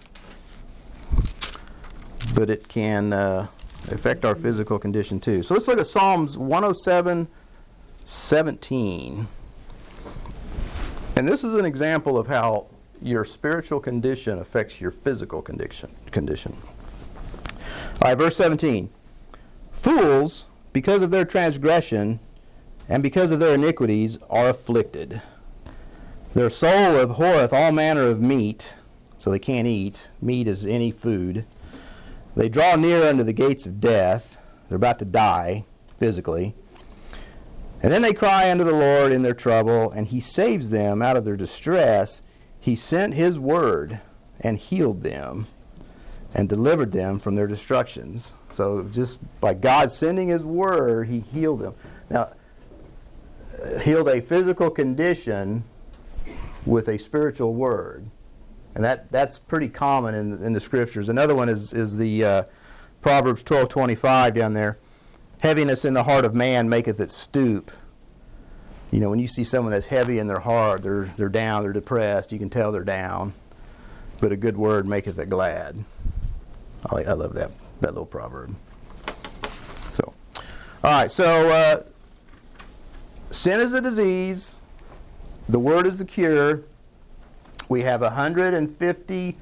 A: But it can uh, affect our physical condition too. So let's look at Psalms one oh seven, seventeen. And this is an example of how your spiritual condition affects your physical condition. condition. All right, verse seventeen. Fools, because of their transgression and because of their iniquities, are afflicted. Their soul abhorreth all manner of meat, so they can't eat. Meat is any food. They draw near unto the gates of death. They're about to die physically. And then they cry unto the Lord in their trouble, and he saves them out of their distress. He sent his word and healed them and delivered them from their destructions. So just by God sending his word, he healed them. Now, uh, healed a physical condition with a spiritual word. And that, that's pretty common in, in the scriptures. Another one is, is the uh, Proverbs twelve twenty-five down there. Heaviness in the heart of man maketh it stoop. You know, when you see someone that's heavy in their heart, they're, they're down, they're depressed, you can tell they're down. But a good word maketh it glad. I, like, I love that, that little proverb. So, all right, so uh, sin is a disease. The word is the cure. We have one hundred fifty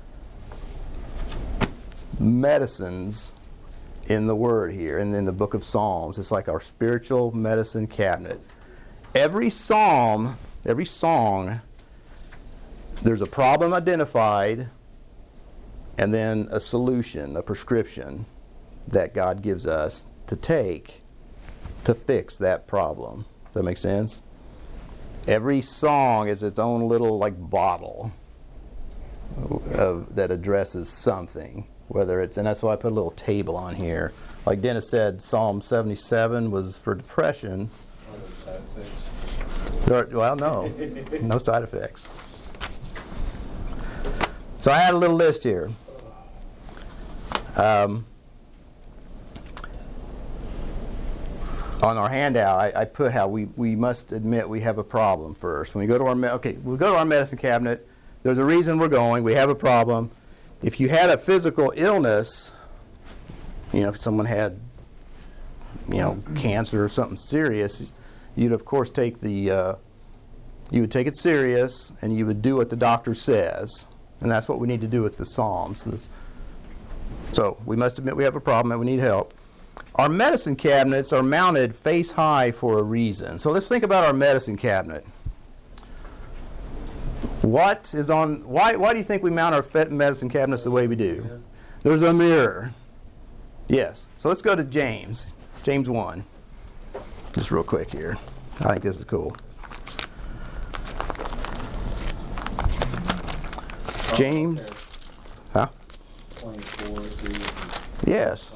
A: medicines in the word here and in the book of Psalms. It's like our spiritual medicine cabinet. Every psalm, every song, there's a problem identified and then a solution, a prescription that God gives us to take to fix that problem. Does that make sense? Every song is its own little like bottle of, that addresses something. Whether it's, and that's why I put a little table on here. Like Dennis said, Psalm seventy-seven was for depression. There, well, no, no side effects. So I had a little list here. Um, on our handout, I, I put how we, we must admit we have a problem first. When we go to our me- okay, we go to our medicine cabinet. There's a reason we're going. We have a problem. If you had a physical illness, you know, if someone had, you know, cancer or something serious, you'd of course take the, uh, you would take it serious, and you would do what the doctor says, and that's what we need to do with the Psalms. This, so we must admit we have a problem and we need help. Our medicine cabinets are mounted face high for a reason. So let's think about our medicine cabinet. What is on? Why? Why do you think we mount our medicine cabinets the way we do? There's a mirror. Yes. So let's go to James. James one. Just real quick here. I think this is cool. James. Huh? Yes.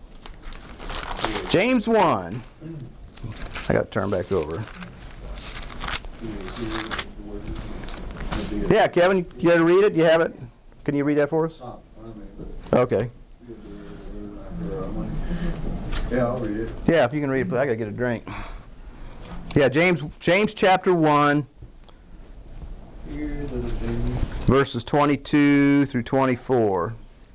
A: James one. I got to turn back over. Yeah, Kevin, you got to read it? You have it? Can you read that for us? Okay.
E: Yeah, I'll read it.
A: Yeah, if you can read it, but I got to get a drink. Yeah, James James chapter one, verses twenty-two through twenty-four.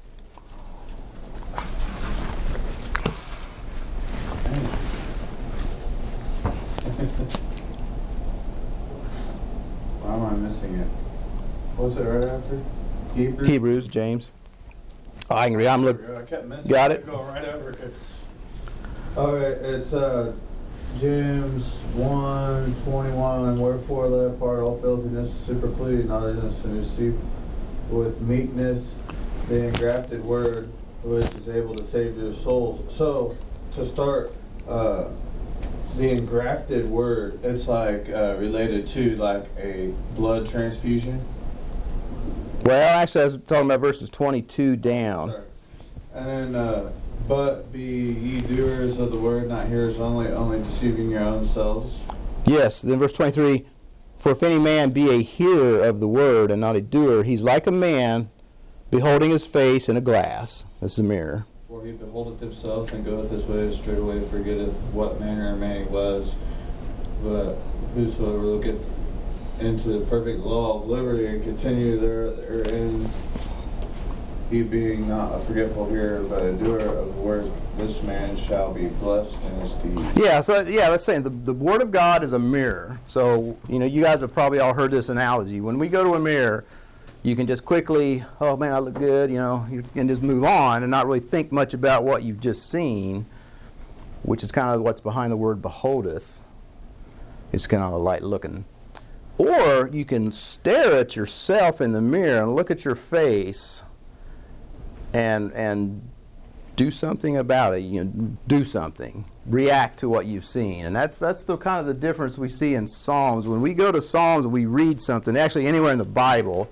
E: Why am I missing it? What's it right after? Hebrews?
A: Hebrews, James. Oh, I can read. I'm looking.
E: I kept missing
A: Got
E: it.
A: it?
E: Go right over it. Okay, it's uh, James one twenty-one. Wherefore lay apart all filthiness, superfluity, naughtiness, and receive with meekness the engrafted word, which is able to save your souls. So, to start, uh, the engrafted word, it's like uh, related to like a blood transfusion.
A: Well, actually, I was talking about verses twenty-two down.
E: Sorry. And then, uh, but be ye doers of the word, not hearers only, only deceiving your own selves.
A: Yes, then verse twenty-three, for if any man be a hearer of the word and not a doer, he's like a man beholding his face in a glass. This is a mirror.
E: For he beholdeth himself and goeth his way, and straightway forgetteth what manner of man he was. But whosoever looketh into the perfect law of liberty and continue there therein, he being not a forgetful hearer, but a doer of the word, this man shall be blessed in his deed.
A: Yeah, so yeah, let's say the, the Word of God is a mirror. So, you know, you guys have probably all heard this analogy. When we go to a mirror, you can just quickly, oh man, I look good, you know, you can just move on and not really think much about what you've just seen, which is kind of what's behind the word beholdeth. It's kind of light looking. Or you can stare at yourself in the mirror and look at your face and and do something about it. You know, do something. React to what you've seen. And that's that's the kind of the difference we see in Psalms. When we go to Psalms and we read something, actually anywhere in the Bible,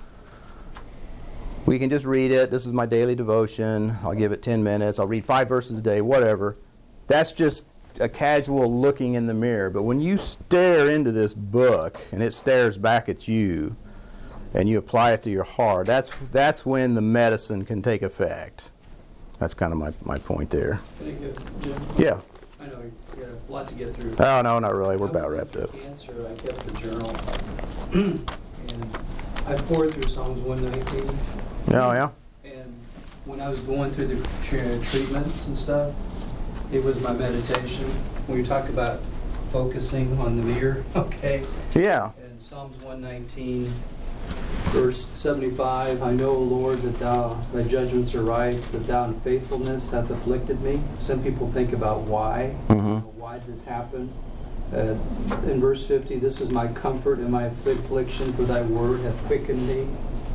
A: we can just read it. This is my daily devotion. I'll give it ten minutes. I'll read five verses a day, whatever. That's just a casual looking in the mirror. But when you stare into this book and it stares back at you and you apply it to your heart, that's that's when the medicine can take effect. That's kind of my, my point there.
B: Can I give Jim?
A: Yeah.
B: I know you got a lot to get through.
A: Oh, no, not really. We're
B: I
A: about
B: went
A: wrapped
B: through
A: up.
B: Cancer, I kept a journal. And I poured through Psalms one nineteen.
A: Oh, yeah?
B: And when I was going through the tre- treatments and stuff, it was my meditation. When you talk about focusing on the mirror, okay?
A: Yeah.
B: And Psalms one nineteen, verse seventy-five, I know, O Lord, that thou, thy judgments are right, that thou in faithfulness hath afflicted me. Some people think about why,
A: Mhm.
B: why did this happen? Uh, in verse fifty, this is my comfort in my affliction, for thy word hath quickened me.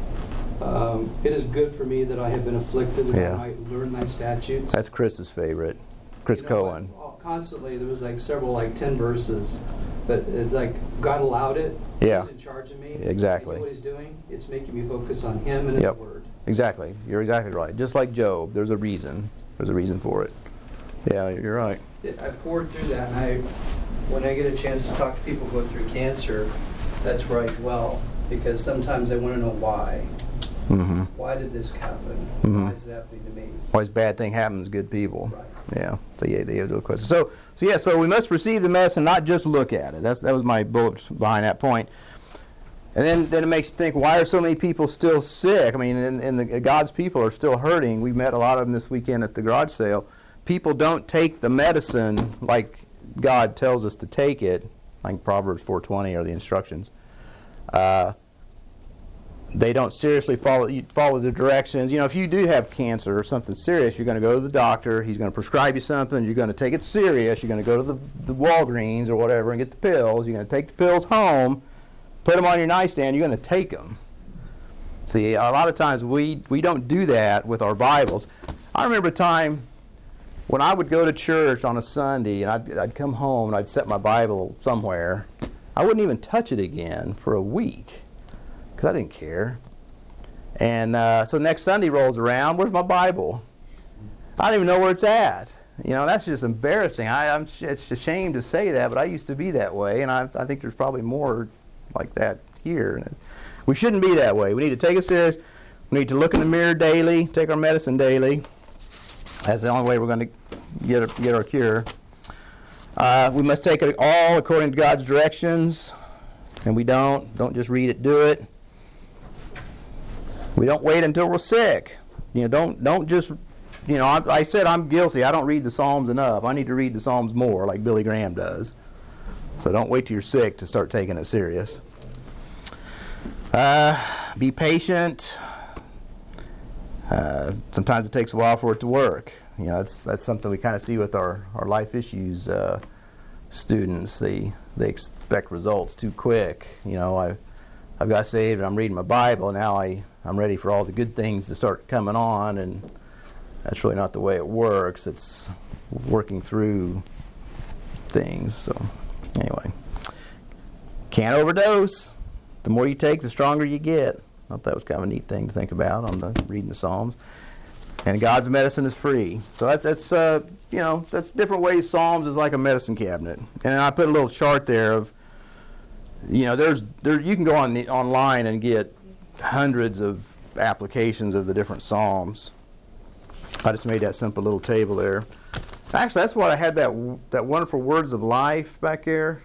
B: Um, it is good for me that I have been afflicted, that
A: Yeah.
B: I might learn thy statutes.
A: That's Chris's favorite. Chris
B: You know,
A: Cohen.
B: like, constantly, there was like several, like ten verses, but it's like God allowed it.
A: Yeah.
B: He's in charge of me.
A: Exactly.
B: You know what he's doing? It's making me focus on him and his
A: Yep.
B: word.
A: Exactly. You're exactly right. Just like Job, there's a reason. There's a reason for it. Yeah, you're right.
B: It- I poured through that, and I, when I get a chance to talk to people who go through cancer, that's where I dwell, because sometimes I want to know why.
A: Mm-hmm.
B: Why did this happen?
A: Mhm.
B: Why is it happening to me?
A: Always bad thing happens to good people.
B: Right.
A: Yeah. So yeah, they have a question. So so yeah, so we must receive the medicine, not just look at it. That's that was my bullet behind that point. And then, then it makes you think, why are so many people still sick? I mean, and, and the, God's people are still hurting. We met a lot of them this weekend at the garage sale. People don't take the medicine like God tells us to take it, like Proverbs four twenty are the instructions. Uh, they don't seriously follow you follow the directions. You know, if you do have cancer or something serious, you're going to go to the doctor. He's going to prescribe you something. You're going to take it serious. You're going to go to the, the Walgreens or whatever and get the pills. You're going to take the pills home, put them on your nightstand. You're going to take them. See, a lot of times we, we don't do that with our Bibles. I remember a time when I would go to church on a Sunday and I'd, I'd come home and I'd set my Bible somewhere. I wouldn't even touch it again for a week because I didn't care. And uh, so next Sunday rolls around, where's my Bible? I don't even know where it's at. You know, that's just embarrassing. I, I'm it's a shame to say that, but I used to be that way, and I, I think there's probably more like that here. We shouldn't be that way. We need to take it serious. We need to look in the mirror daily, take our medicine daily. That's the only way we're going to get, our- get our cure. Uh, we must take it all according to God's directions, and we don't. Don't just read it, do it. We don't wait until we're sick. You know, don't don't just, you know, I, I said I'm guilty. I don't read the Psalms enough. I need to read the Psalms more, like Billy Graham does. So don't wait till you're sick to start taking it serious. Uh, be patient. Uh, sometimes it takes a while for it to work. You know, that's that's something we kind of see with our, our life issues uh, students. They they expect results too quick. You know, I I've got saved and I'm reading my Bible. Now I I'm ready for all the good things to start coming on, and that's really not the way it works. It's working through things. So anyway, can't overdose. The more you take, the stronger you get. I thought that was kind of a neat thing to think about on the reading the Psalms. And God's medicine is free. So that's that's uh, you know, that's different ways. Psalms is like a medicine cabinet. And I put a little chart there of, you know, there's there you can go on the, online and get hundreds of applications of the different Psalms. I just made that simple little table there. Actually, that's what I had that that wonderful Words of Life back there.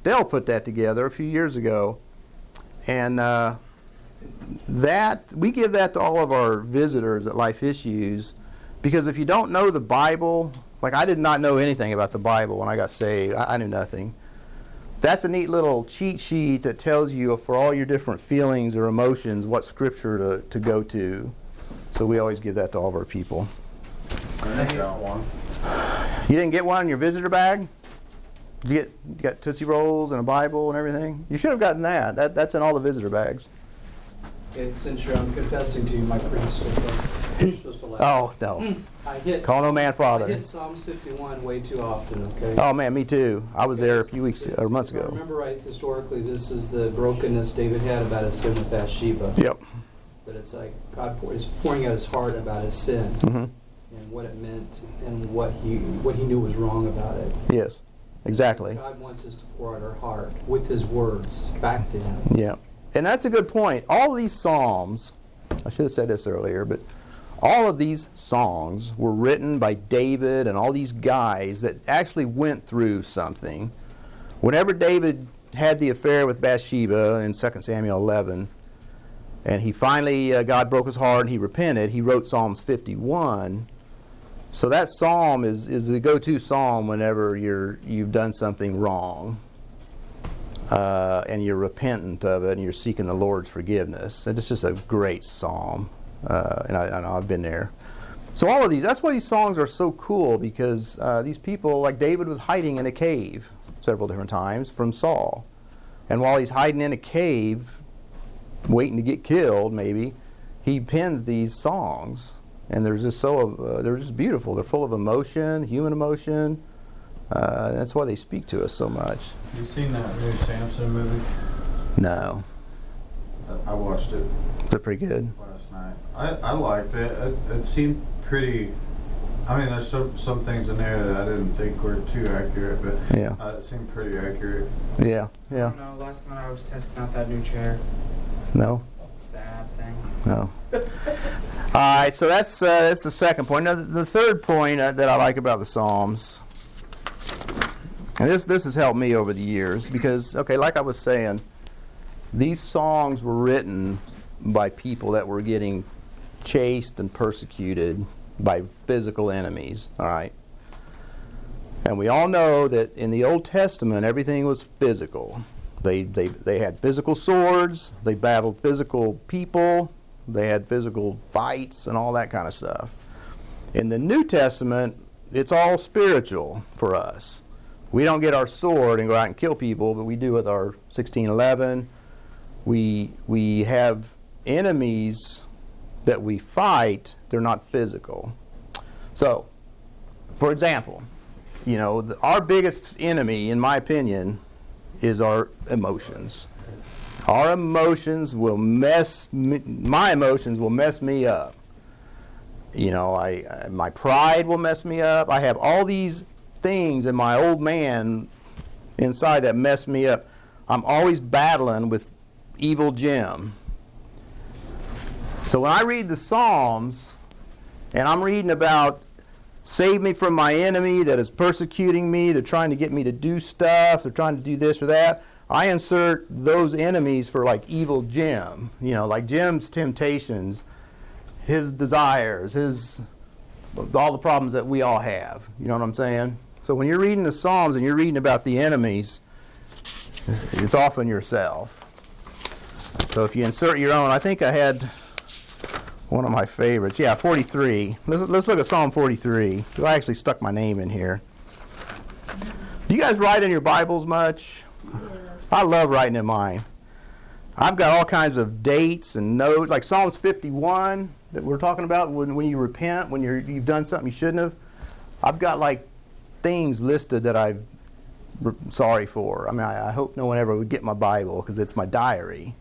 A: Dell put that together a few years ago. And uh, that, we give that to all of our visitors at Life Issues, because if you don't know the Bible, like I did not know anything about the Bible when I got saved. I, I knew nothing. That's a neat little cheat sheet that tells you for all your different feelings or emotions what scripture to, to go to. So we always give that to all of our people.
E: I got one.
A: You didn't get one in your visitor bag? Did you get you got Tootsie Rolls and a Bible and everything? You should have gotten that. That that's in all the visitor bags.
B: And since you're, I'm confessing to you my prehistory. You're supposed to laugh.
A: Oh, no.
B: I hit,
A: Call no man
B: I
A: father.
B: hit Psalms fifty-one way too often, okay?
A: Oh, man, me too. I was there a few weeks
B: It's-
A: or months
B: if I
A: ago.
B: remember right, historically, this is the brokenness David had about his sin with Bathsheba.
A: Yep.
B: But it's like God pour, is pouring out his heart about his sin
A: hmm
B: and what it meant and what he what he knew was wrong about it.
A: Yes, exactly.
B: God wants us to pour out our heart with his words back to him.
A: Yeah. And that's a good point. All these Psalms, I should have said this earlier, but all of these songs were written by David and all these guys that actually went through something. Whenever David had the affair with Bathsheba in Second Samuel eleven, and he finally, uh, God broke his heart and he repented, he wrote Psalms fifty-one. So that psalm is, is the go-to psalm whenever you're, you've done something wrong. Uh, and you're repentant of it, and you're seeking the Lord's forgiveness. And it's just a great psalm, uh, and I, I know I've been there. So all of these, that's why these songs are so cool, because uh, these people, like David was hiding in a cave several different times from Saul. And while he's hiding in a cave, waiting to get killed maybe, he pens these songs. And they're just so, uh, they're just beautiful. They're full of emotion, human emotion. Uh, that's why they speak to us so much.
E: You seen that new Samson movie?
A: No.
E: I watched it
A: They're pretty good.
E: last night. I, I liked it. it. It seemed pretty. I mean, there's some some things in there that I didn't think were too accurate, but
A: Yeah.
E: uh, it seemed pretty accurate.
A: Yeah, yeah.
H: No, last night I was testing out that new chair.
A: No,
H: It's the app thing.
A: no. All right, so that's uh, that's the second point. Now, the, the third point uh, that I like about the Psalms, and this this has helped me over the years, because, okay, like I was saying, these songs were written by people that were getting chased and persecuted by physical enemies, all right? And we all know that in the Old Testament, everything was physical. They, they, they had physical swords, they battled physical people, they had physical fights and all that kind of stuff. In the New Testament, it's all spiritual for us. We don't get our sword and go out and kill people, but we do with our sixteen eleven. We, we have enemies that we fight, they're not physical. So, for example, you know, the, our biggest enemy, in my opinion, is our emotions. Our emotions will mess me, my emotions will mess me up. You know, I, I my pride will mess me up. I have all these things in my old man inside that mess me up. I'm always battling with evil Jim. So when I read the Psalms, and I'm reading about save me from my enemy that is persecuting me, they're trying to get me to do stuff, they're trying to do this or that, I insert those enemies for like evil Jim, you know, like Jim's temptations, his desires, his all the problems that we all have. You know what I'm saying? So when you're reading the Psalms and you're reading about the enemies, it's often yourself. So if you insert your own, I think I had one of my favorites. Yeah, forty-three. Let's, let's look at Psalm forty-three. I actually stuck my name in here. Do you guys write in your Bibles much?
F: Yes.
A: I love writing in mine. I've got all kinds of dates and notes, like Psalms fifty-one that we're talking about when, when you repent, when you're, you've done something you shouldn't have. I've got like things listed that I'm re- sorry for. I mean, I, I hope no one ever would get my Bible because it's my diary.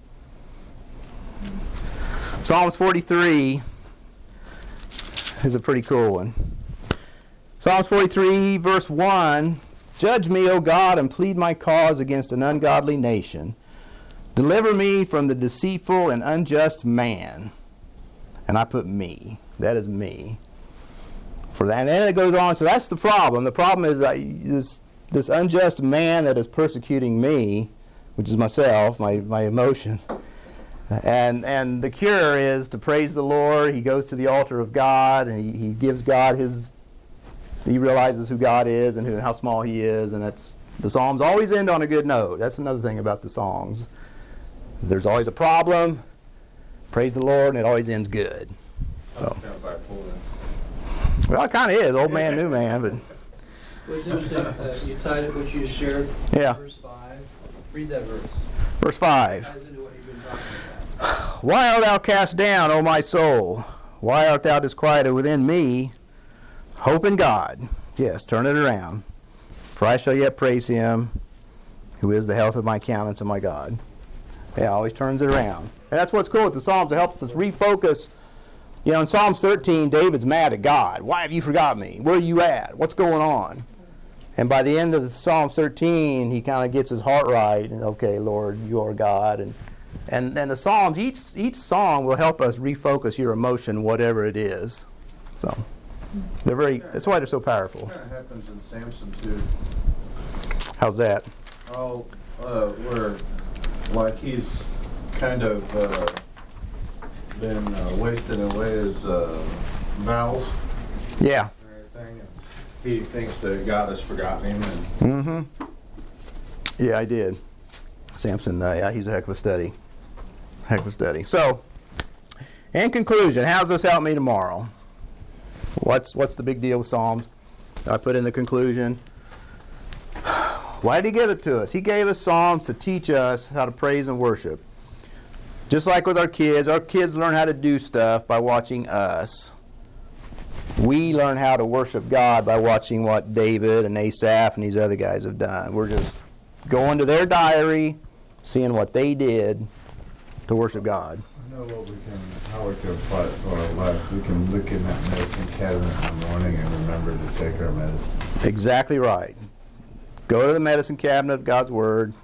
A: Psalms forty-three is a pretty cool one. Psalms forty-three, verse one, judge me, O God, and plead my cause against an ungodly nation. Deliver me from the deceitful and unjust man. And I put me. That is me. For that. And then it goes on. So that's the problem. The problem is I, this, this unjust man that is persecuting me, which is myself, my, my emotions. And and the cure is to praise the Lord. He goes to the altar of God, and he, he gives God his, he realizes who God is and who, how small he is, and that's, the Psalms always end on a good note. That's another thing about the songs. There's always a problem, praise the Lord, and it always ends good. So, well, it kind of is, old man, new man, but
B: Well, it's interesting, uh, you tied it, what you just shared,
A: yeah.
B: verse five. Read that verse.
A: Verse five.
B: Ties into what you've been talking about.
A: Why art thou cast down, O my soul? Why art thou disquieted within me? Hope in God. Yes, turn it around. For I shall yet praise him, who is the health of my countenance and my God. Yeah, always turns it around. And that's what's cool with the Psalms. It helps us refocus. You know, in Psalms thirteen, David's mad at God. Why have you forgot me? Where are you at? What's going on? And by the end of Psalms thirteen, he kind of gets his heart right. And, okay, Lord, you are God. And And and the Psalms, each each song will help us refocus your emotion, whatever it is. So they're very. That's why they're so powerful.
E: That happens in Samson too.
A: How's that?
E: Oh, uh, where like he's kind of uh, been uh, wasting away his uh, vows
A: Yeah.
E: and everything. And he thinks that God has forgotten him. And
A: Mm-hmm. Yeah, I did. Samson, uh, yeah, he's a heck of a study. Heck of a study. So, in conclusion, how's this help me tomorrow? What's what's the big deal with Psalms? I put in the conclusion. Why did he give it to us? He gave us Psalms to teach us how to praise and worship. Just like with our kids, our kids learn how to do stuff by watching us. We learn how to worship God by watching what David and Asaph and these other guys have done. We're just going to their diary, seeing what they did to worship God.
E: I know what we can, how we can apply it to our life. We can look in that medicine cabinet in the morning and remember to take our medicine.
A: Exactly right. Go to the medicine cabinet of God's Word.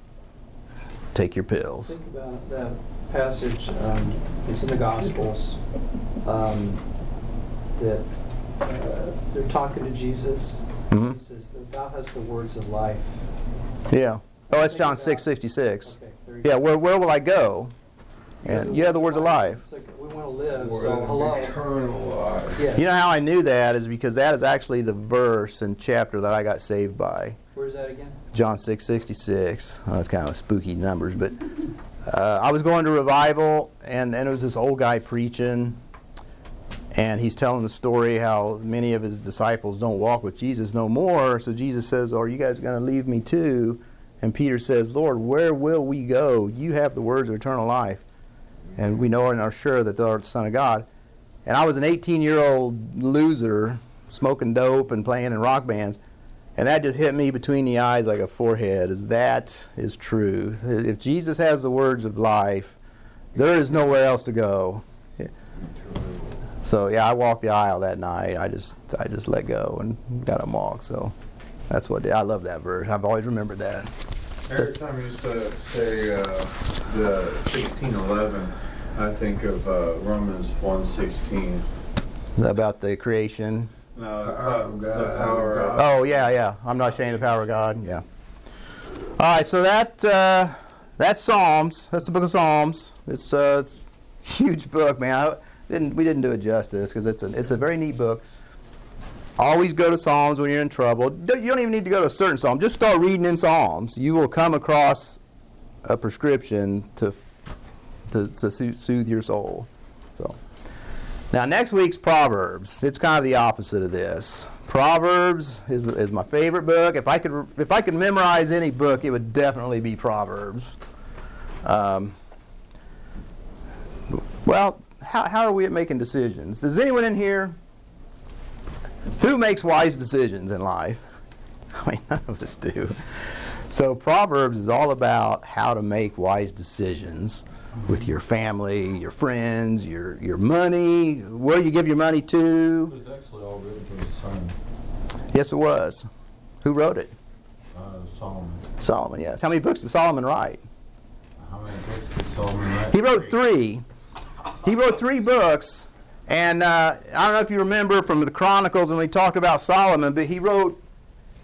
A: Take your pills.
B: Think about that passage, um, it's in the Gospels, um, that uh, they're talking to Jesus.
A: Mhm.
B: He says, thou hast the words of life.
A: Yeah. Oh, that's
B: Think
A: John
B: about-
A: six sixty-six.
B: Okay, there you
A: Yeah,
B: go.
A: where where will I go? And you have the words of life.
B: It's like we want to live,
C: Or
B: so hello.
C: eternal life.
B: Yeah.
A: You know how I knew that is because that is actually the verse and chapter that I got saved by.
B: Where's that again?
A: John six sixty-six. Oh, it's kind of spooky numbers, but uh, I was going to revival, and, and it was this old guy preaching, and he's telling the story how many of his disciples don't walk with Jesus no more. So Jesus says, "Are you guys going to leave me too?" And Peter says, "Lord, where will we go? You have the words of eternal life, and we know and are sure that thou art the Son of God." And I was an eighteen-year-old loser smoking dope and playing in rock bands. And that just hit me between the eyes like a forehead, is that is true. If Jesus has the words of life, there is nowhere else to go. So yeah, I walked the aisle that night. I just I just let go and got him walk. So that's what I love that verse. I've always remembered that.
E: Every time you say, say uh, the sixteen eleven, I think of uh, Romans one sixteen.
A: About the creation.
E: No, the,
C: Power
E: power
C: of
E: the
C: God.
E: power of
A: Oh yeah, yeah. I'm not ashamed of the power of God. Yeah. All right, so that uh, that's Psalms. That's the book of Psalms. It's, uh, it's a huge book, man. I didn't we didn't do it justice because it's a it's a very neat book. Always go to Psalms when you're in trouble. Don't- You don't even need to go to a certain Psalm. Just start reading in Psalms. You will come across a prescription to to, to soothe soothe your soul. So. Now, next week's Proverbs. It's kind of the opposite of this. Proverbs is, is my favorite book. If I could, if I could memorize any book, it would definitely be Proverbs. Um, well, how, how are we at making decisions? Does anyone in here who makes wise decisions in life? I mean, none of us do. So Proverbs is all about how to make wise decisions with your family, your friends, your your money, where you give your money to.
E: It was actually all written to his son,
A: Yes, it was. Who wrote it?
E: uh, Solomon.
A: Solomon, yes. How many books did Solomon write?
E: How many books did Solomon write?
A: He wrote three. He wrote three books. And uh, I don't know if you remember from the Chronicles when we talked about Solomon, but he wrote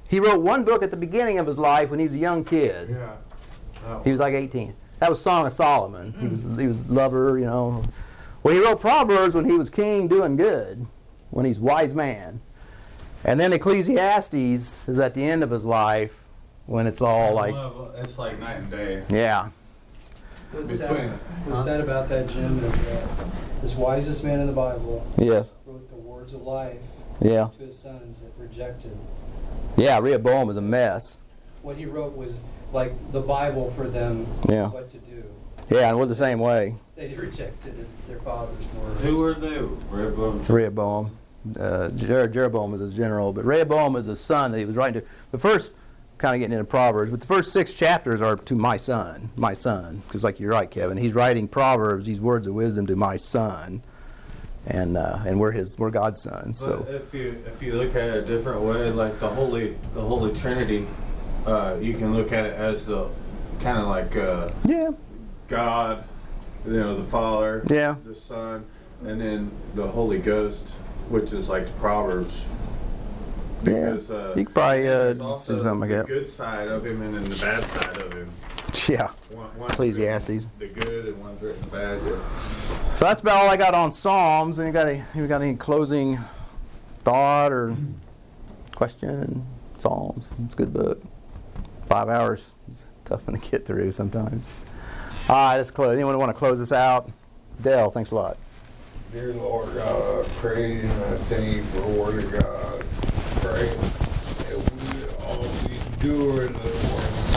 A: he wrote one book at the beginning of his life when he was a young kid.
D: Yeah. Oh.
A: He was like eighteen. That was Song of Solomon. He was he was lover, you know. Well, he wrote Proverbs when he was king, doing good, when he's wise man. And then Ecclesiastes is at the end of his life, when it's all like,
E: It's like night and day.
A: yeah,
B: What's
E: Between
B: sad,
E: us.
B: what's sad about that, Jim, is that this wisest man in the Bible
A: yes,
B: wrote the words of life
A: yeah,
B: to his sons that rejected.
A: yeah. Rehoboam was a mess.
B: What he wrote was like the Bible for them,
A: Yeah.
B: what to do.
A: Yeah, and we're the same way.
B: They rejected his, their father's words.
E: Who were they? Rehoboam.
A: Rehoboam. Uh, Jer- Jeroboam was his general, but Rehoboam was his son that he was writing to. The first, kind of getting into Proverbs, but the first six chapters are to my son, my son. Because like you're right, Kevin, he's writing Proverbs, these words of wisdom to my son, and uh, and we're his, we're God's sons. So
E: But if you if you look at it a different way, like the Holy the Holy Trinity, uh, you can look at it as the kind of like uh,
A: yeah,
E: God, you know, the Father,
A: Yeah.
E: the Son, and then the Holy Ghost, which is like the Proverbs.
A: yeah.
E: Because, uh,
A: You could probably uh,
E: there's
A: do
E: also
A: something like
E: the
A: that.
E: good side of him and then the bad side of him.
A: Yeah.
E: One, one's
A: Ecclesiastes.
E: written the good and one's written the bad. Yeah.
A: So that's about all I got on Psalms. And you got any, you got any closing thought or question? Psalms. It's a good book. Five hours is a tough one to get through sometimes. All right, let's close. Anyone want to close this out? Dell, thanks a lot.
C: Dear Lord God, I praise and I thank you for the word of God. Pray that we will always do the